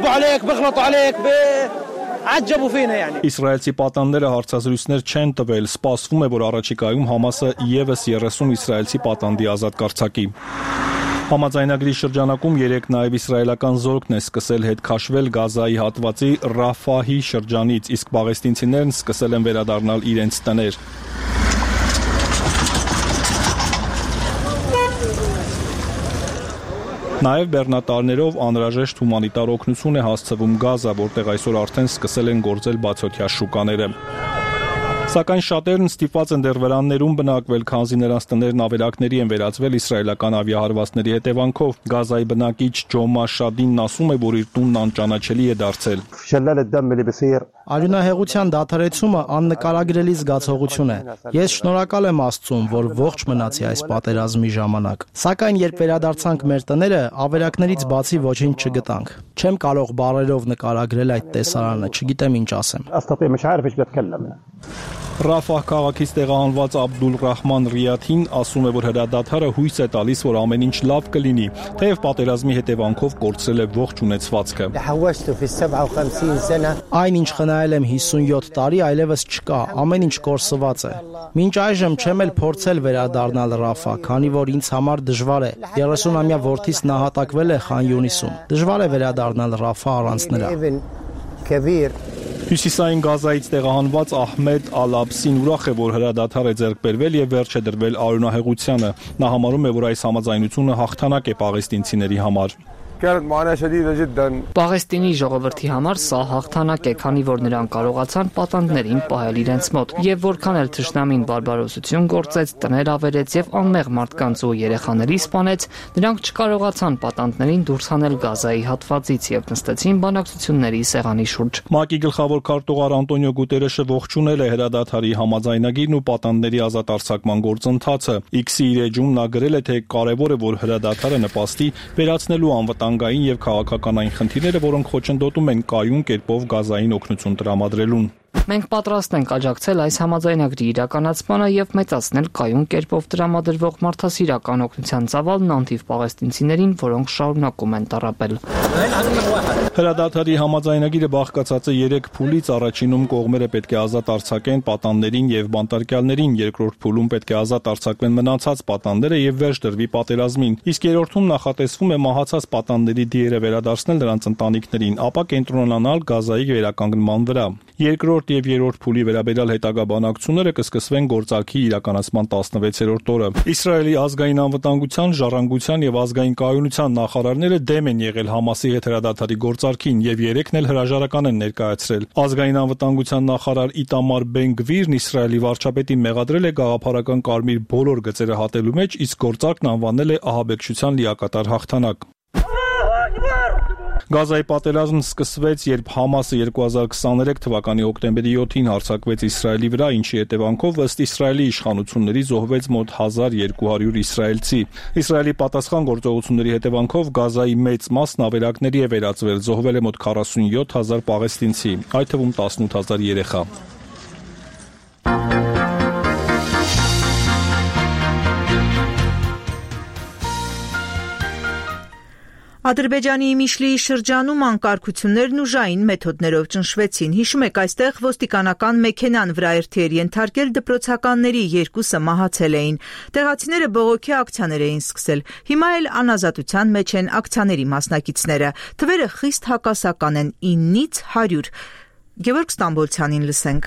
Իսրայելցի պատանդները հարցազրույցներ չեն տվել, սպասվում է, որ առաջիկայում Համասը ևս երեսուն իսրայելցի պատանդի ազատ կարձակի։ Համաձայնագրի շրջանակում երեք նաև իսրայելական զորքն է սկսել հետ քաշվել Գազայի հատվածի Ռաֆահի շրջանից, իսկ պաղեստինցիներն սկսել են վերադառնալ իրենց տներ։ Նաև բեռնատարներով անհրաժեշտ հումանիտար օգնություն է հասցվում Գազա, որտեղ այսօր արդեն սկսել են գործել բացօթյա շուկաները։ Սակայն շատերն ստիպված են դեռ վրաններում բնակվել, քանզի նրանց տներն ավերակների են վերածվել իսրայելական ավիահարվածների հետևանքով։ Գազայի բնակիչ Ջոմա Շադինն ասում է, որ իր տունն անճանաչելի է դարձել։ Արյունահեղության դադարեցումը աննկարագրելի զգացողություն է։ Ես շնորհակալ եմ Աստծուն, որ ողջ մնացի այս պատերազմի ժամանակ։ Սակայն երբ վերադարձանք մեր տները, ավերակներից բացի ոչինչ չգտանք։ Չեմ կարող բառերով նկարագրել այդ տեսարանը, չգիտեմ ինչ ասեմ։ Ռաֆահ քաղաքից տեղահանված Աբդուլ Ռահման Ռիաթին ասում է, որ հրադադարը հույս է տալիս, որ ամեն ինչ լավ կլինի, թեև պատերազմի հետևանքով կորցրել է ողջ ունեցվածքը։ Այն ինչ խնայել եմ հիսունյոթ տարի, այլևս չկա, ամեն ինչ կորսված է։ Մինչ այժմ չեմ էլ փորձել վերադառնալ Ռաֆա, քանի որ ինձ համար դժվար է։ երեսունամյա որդիս նահատակվել է Խան Յունիսում։ Դժվար է վերադառնալ Ռաֆա առանց նրա։ Հյուսիսային Գազայից տեղահանված Ահմեդ Ալ-Աբսին ուրախ է, որ հրադադար է ձեռք բերվել եւ վերջ է դրվել արյունահեղությանը։ Նա համարում է, որ այս համաձայնությունը հաղթանակ է պաղեստինցիների համար։ Պաղեստինի ժողովրդի համար սա հաղթանակ է, քանի որ նրանք կարողացան պատանդներին պահել իրենց մոտ, եւ որքան էլ թշնամին բարբարոսություն գործեց, տներ ավերեց եւ անմեղ մարդկանց ու երեխաների սպանեց, նրանք չկարողացան պատանդներին դուրս հանել Գազայի հատվածից եւ նստեցին բանակցությունների սեղանի շուրջ։ ՄԱԿ-ի գլխավոր քարտուղար Անտոնիո Գուտերեշը ողջունել է հրադադարի համաձայնագիրն ու պատանդների ազատ արձակման գործընթացը։ X-ի իր էջում նա գրել է, թե կարևոր է, որ հրադադարը նպաստի վերացնելու անվտանգային եւ քաղաքականային խնդիրները, որոնք խոչընդոտում են կայուն կերպով Գազային օգնություն տրամադրելուն։ Մենք պատրաստ ենք աջակցել այս համաձայնագրի իրականացմանը եւ մեծացնել կայուն կերպով տրամադրվող մարդասիրական օգնության ծավալն անթիվ պաղեստինցիներին, որոնք շարունակում են տառապել։ Հրադադարի համաձայնագիրը բաղկացած է երեք փուլից, առաջինում կողմերը պետք է ազատ արձակեն պատանդներին եւ բանտարկյալներին, երկրորդ փուլում պետք է ազատ արձակվեն մնացած պատանդները եւ վերջ դրվի պատերազմին, իսկ երրորդում նախատեսվում է մահացած պատանդների դիերը վերադարձնել նրանց ընտանիքներին, ապա կենտրոնանալ Գազայի վերականգնման վրա։ Երկրորդ եւ երրորդ փուլի վերաբերյալ հետագա բանակցությունները կսկսվեն գործարքի իրականացման տասնվեցերորդ օրը։ Իսրայելի ազգային անվտանգության, ժառանգության եւ ազգային կայունության նախարարները դեմ են եղել Համասի հետ հրադադարի գործարքին եւ երեքն էլ հրաժարական են ներկայացրել։ Ազգային անվտանգության նախարար Իտամար Բեն-Գվիրն Իսրայելի վարչապետին մեղադրել է գաղափարական կարմիր բոլոր գծերը հատելու մեջ, իսկ գործարքն անվանել է ահաբեկչության լիակատար հաղթանակ։ Գազայի պատերազմն սկսվեց, երբ Համասը երկու հազար քսաներեք թվականի հոկտեմբերի յոթին հարձակվեց Իսրայելի վրա, ինչի հետևանքով ըստ Իսրայելի իշխանությունների զոհվեց մոտ հազար երկու հարյուր իսրայելցի։ Իսրայելի պատասխան գործողությունների հետևանքով Գազայի մեծ մասն ավերակների է վերածվել, զոհվել է մոտ քառասունյոթ հազար պաղեստինցի, այդ թվում տասնութ հազար երեխա։ Ադրբեջանի Իմիշլիի շրջանում անկարգություններն ուժային մեթոդներով ճնշվեցին։ Հիշում եք, այստեղ ոստիկանական մեքենան վրայերթի էր ենթարկել, դպրոցականների երկուսը մահացել էին։ Տեղացիները բողոքի ակցիաներ էին սկսել։ Հիմա էլ անազատության մեջ են ակցիաների մասնակիցները։ Թվերը խիստ հակասական են՝ իննից հարյուր։ Գևորգ Ստամբոլցյանին լսենք։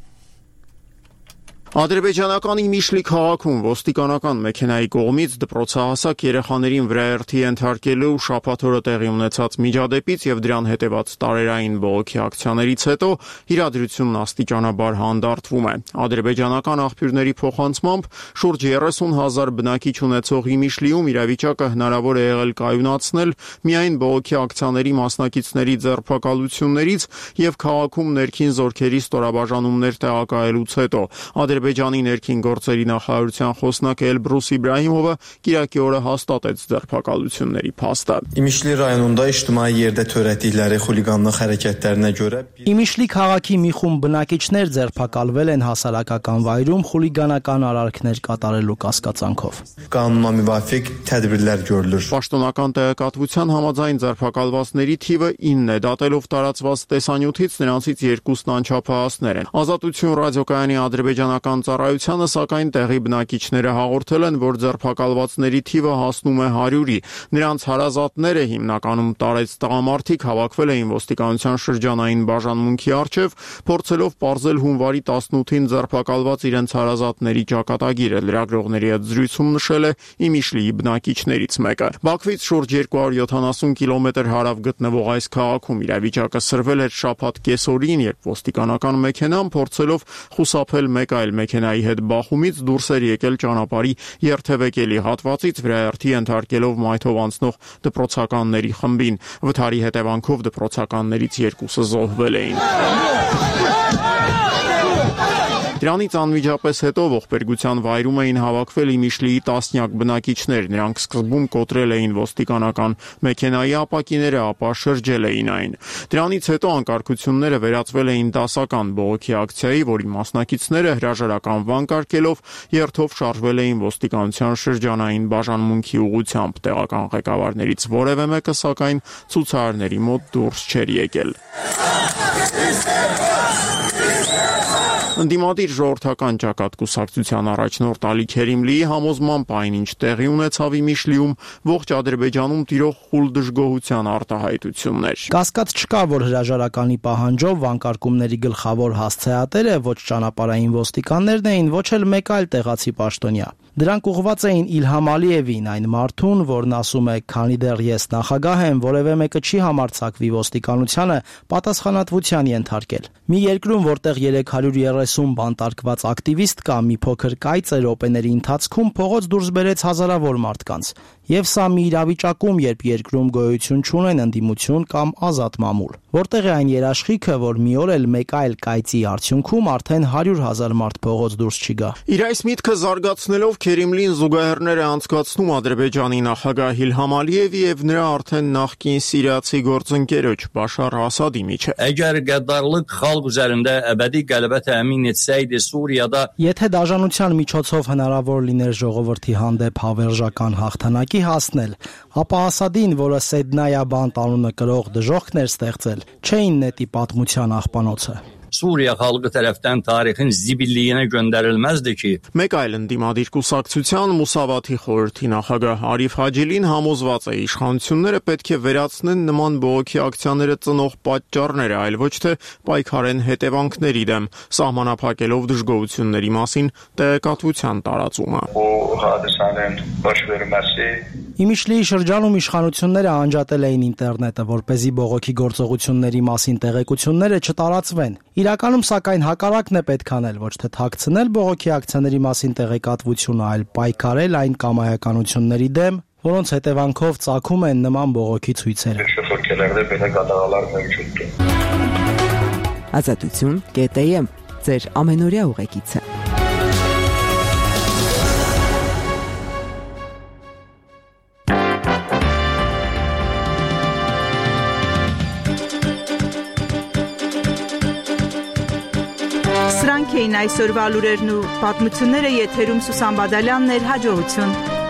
Ադրբեջանական Իմիշլի քաղաքում ոստիկանական մեքենայի կողմից դպրոցահասակ երեխաներին վրայերթի ենթարկելու շաբաթ օրը տեղի ունեցած միջադեպից եւ դրան հետեւած տարերային բողոքի ակցիաներից հետո իրադրությունն աստիճանաբար հանդարտվում է։ Ադրբեջանական աղբյուրների փոխանցմամբ շուրջ երեսուն հազար բնակիչ ունեցող Իմիշլիում իրավիճակը հնարավոր է եղել կայունացնել միայն բողոքի ակցիաների մասնակիցների ձերբակալություններից եւ քաղաքում ներքին զորքերի ստորաբաժանումներ տեղակայելուց հետո։ Ադրբեջանի ներքին գործերի նախարարության խոսնակ Էլբրուս Իբրահիմովը կիրակի օրը հաստատեց ձերբակալությունների փաստը։ İmişli rayonunda ictimai yerdə törətdikləri xuliqanlıq hərəkətlərinə görə Իմիշլի քաղաքի մի խումբ բնակիչներ ձերբակալվել են հասարակական վայրում խուլիգանական արարքներ կատարելու կասկածանքով։ Qanuna müvafiq tədbirlər görülür։ Պաշտոնական տեղեկատվության համաձայն ձերբակալվածների թիվը ինն է, դատելով տարածված տեսանյութից նրանցից երկուսն անչափահասներ են։ Ազատություն ռադիոկայանի ադրբեջանական ծառայությանը սակայն տեղի բնակիչները հաղորդել են, որ ձերբակալվածների թիվը հասնում է հարյուրի։ Նրանց հարազատները հիմնականում տարեց տղամարդիկ հավաքվել էին ոստիկանության շրջանային բաժանմունքի առջև, փորձելով պարզել հունվարի տասնութին ձերբակալված իրենց հարազատների ճակատագիրը։ Լրագրողների հետ զրույցում նշել է Իմիշլիի բնակիչներից մեկը։ Բաքվից շուրջ երկու հարյուր յոթանասուն կիլոմետր հարավ գտնվող այս քաղաքում իրավիճակը սրվել էր շաբաթ կեսօրին, երբ ոստիկանական մեքենան փորձելով խուսափել մեկ այլ մեքենայի հետ բախումից դուրս էր եկել ճանապարհի երթևեկելի հատվածից, վրայերթի ենթարկելով մայթով անցնող դպրոցականների խմբին։ Վթարի հետևանքով դպրոցականներից երկուսը զոհվել էին։ Դրանից անմիջապես հետո ողբերգության վայրում էին հավաքվել Իմիշլիի տասնյակ բնակիչներ։ Նրանք սկզբում կոտրել էին ոստիկանական մեքենայի ապակիները, ապա շրջել էին այն։ Դրանից հետո անկարգությունները վերածվել էին դասական բողոքի ակցիայի, որի մասնակիցները հրաժարական վանկարկելով երթով շարժվել էին ոստիկանության շրջանային բաժանմունքի ուղղությամբ։ Տեղական ղեկավարներից որևէ մեկը սակայն ցուցարարների մոտ դուրս չէր եկել։ Ընդդիմադիր ժողովրդական ճակատ կուսակցության առաջնորդ Ալի Քերիմլիի համոզմամբ այն, ինչ տեղի ունեցավ Իմիշլիում, ողջ Ադրբեջանում տիրող խուլ դժգոհության արտահայտություններ։ Կասկած չկա, որ հրաժարականի պահանջով վանկարկումների գլխավոր հասցեատերը ոչ ճանապարհային ոստիկաններն էին, ոչ էլ մեկ այլ տեղացի պաշտոնյա։ Դրանք ուղղված էին Իլհամ Ալիևին, այն մարդուն, որն ասում է, քանի դեռ ես նախագահ եմ, որևէ մեկը չի համարձակվի ոստիկանությանը պատասխանատվության ենթարկել։ Մի երկրում, որտեղ երեք հարյուր երեսուն բանտարկված ակտիվիստ կա, մի փոքր կայծը րոպեների ընթացքում փողոց դուրս բերեց հազարավոր մարդկանց։ Եվ սա մի իրավիճակում, երբ երկրում գոյություն չունեն ընդդիմություն կամ ազատ մամուլ։ Որտեղ է այն երաշխիքը, որ մի օր էլ մեկ այլ կայծի արդյունքում արդեն հարյուր հազար մարդ փողոց դուրս չի գա։ Իր այս միտքը զարգացնելով Քերիմլին զուգահեռներ է անցկացնում Ադրբեջանի նախագահ Իլհամ Ալիևի եւ նրա արդեն նախկին սիրիացի գործընկերոջ Բաշար Ասադի միջեւ։ Əgər qəddarlıq xalq üzərində əbədi qələbə təmin etsəydi Suriyada Եթե դաժանության միջոցով հնարավոր լիներ ժողովրդի հանդեպ հավերժական հաղթանակի հասնել, ապա Ասադին, որը Սեդնայաբանտ անունը կրող դժոխքներ ստեղծել, չէին նետի պատմության աղբանոցը։ Suriya xalqı tərəfdən tarixin zibilliyinə göndərilməzdi ki. Մեկ այլ ընդդիմադիր կուսակցության Մուսավաթի խորհրդի նախագահ Արիֆ Հաջիլին համոզված է, իշխանությունները պետք է վերացնեն նման բողոքի ակցիաները ծնող պատճառները, այլ ոչ թե պայքարեն հետևանքների դեմ, սահմանափակելով դժգոհությունների մասին տեղեկատվության տարածումը։ Իմիշլիի շրջանում իշխանությունները անջատել էին ինտերնետը, որպեսզի բողոքի գործողությունների մասին տեղեկությունները չտարածվեն։ Իրականում սակայն հակառակն է պետք անել, ոչ թե թաքցնել բողոքի ակցիաների մասին տեղեկատվությունը, այլ պայքարել այն կամայականությունների դեմ, որոնց հետևանքով ծագում են նման բողոքի ցույցերը։ Ազատություն կետ էմ ձեր ամենօրյա ուղեկիցը։ Սրանք էին այսօրվա լուրերն ու պատմությունները, եթերում Սուսան Բադալյանն էր, հաջողություն։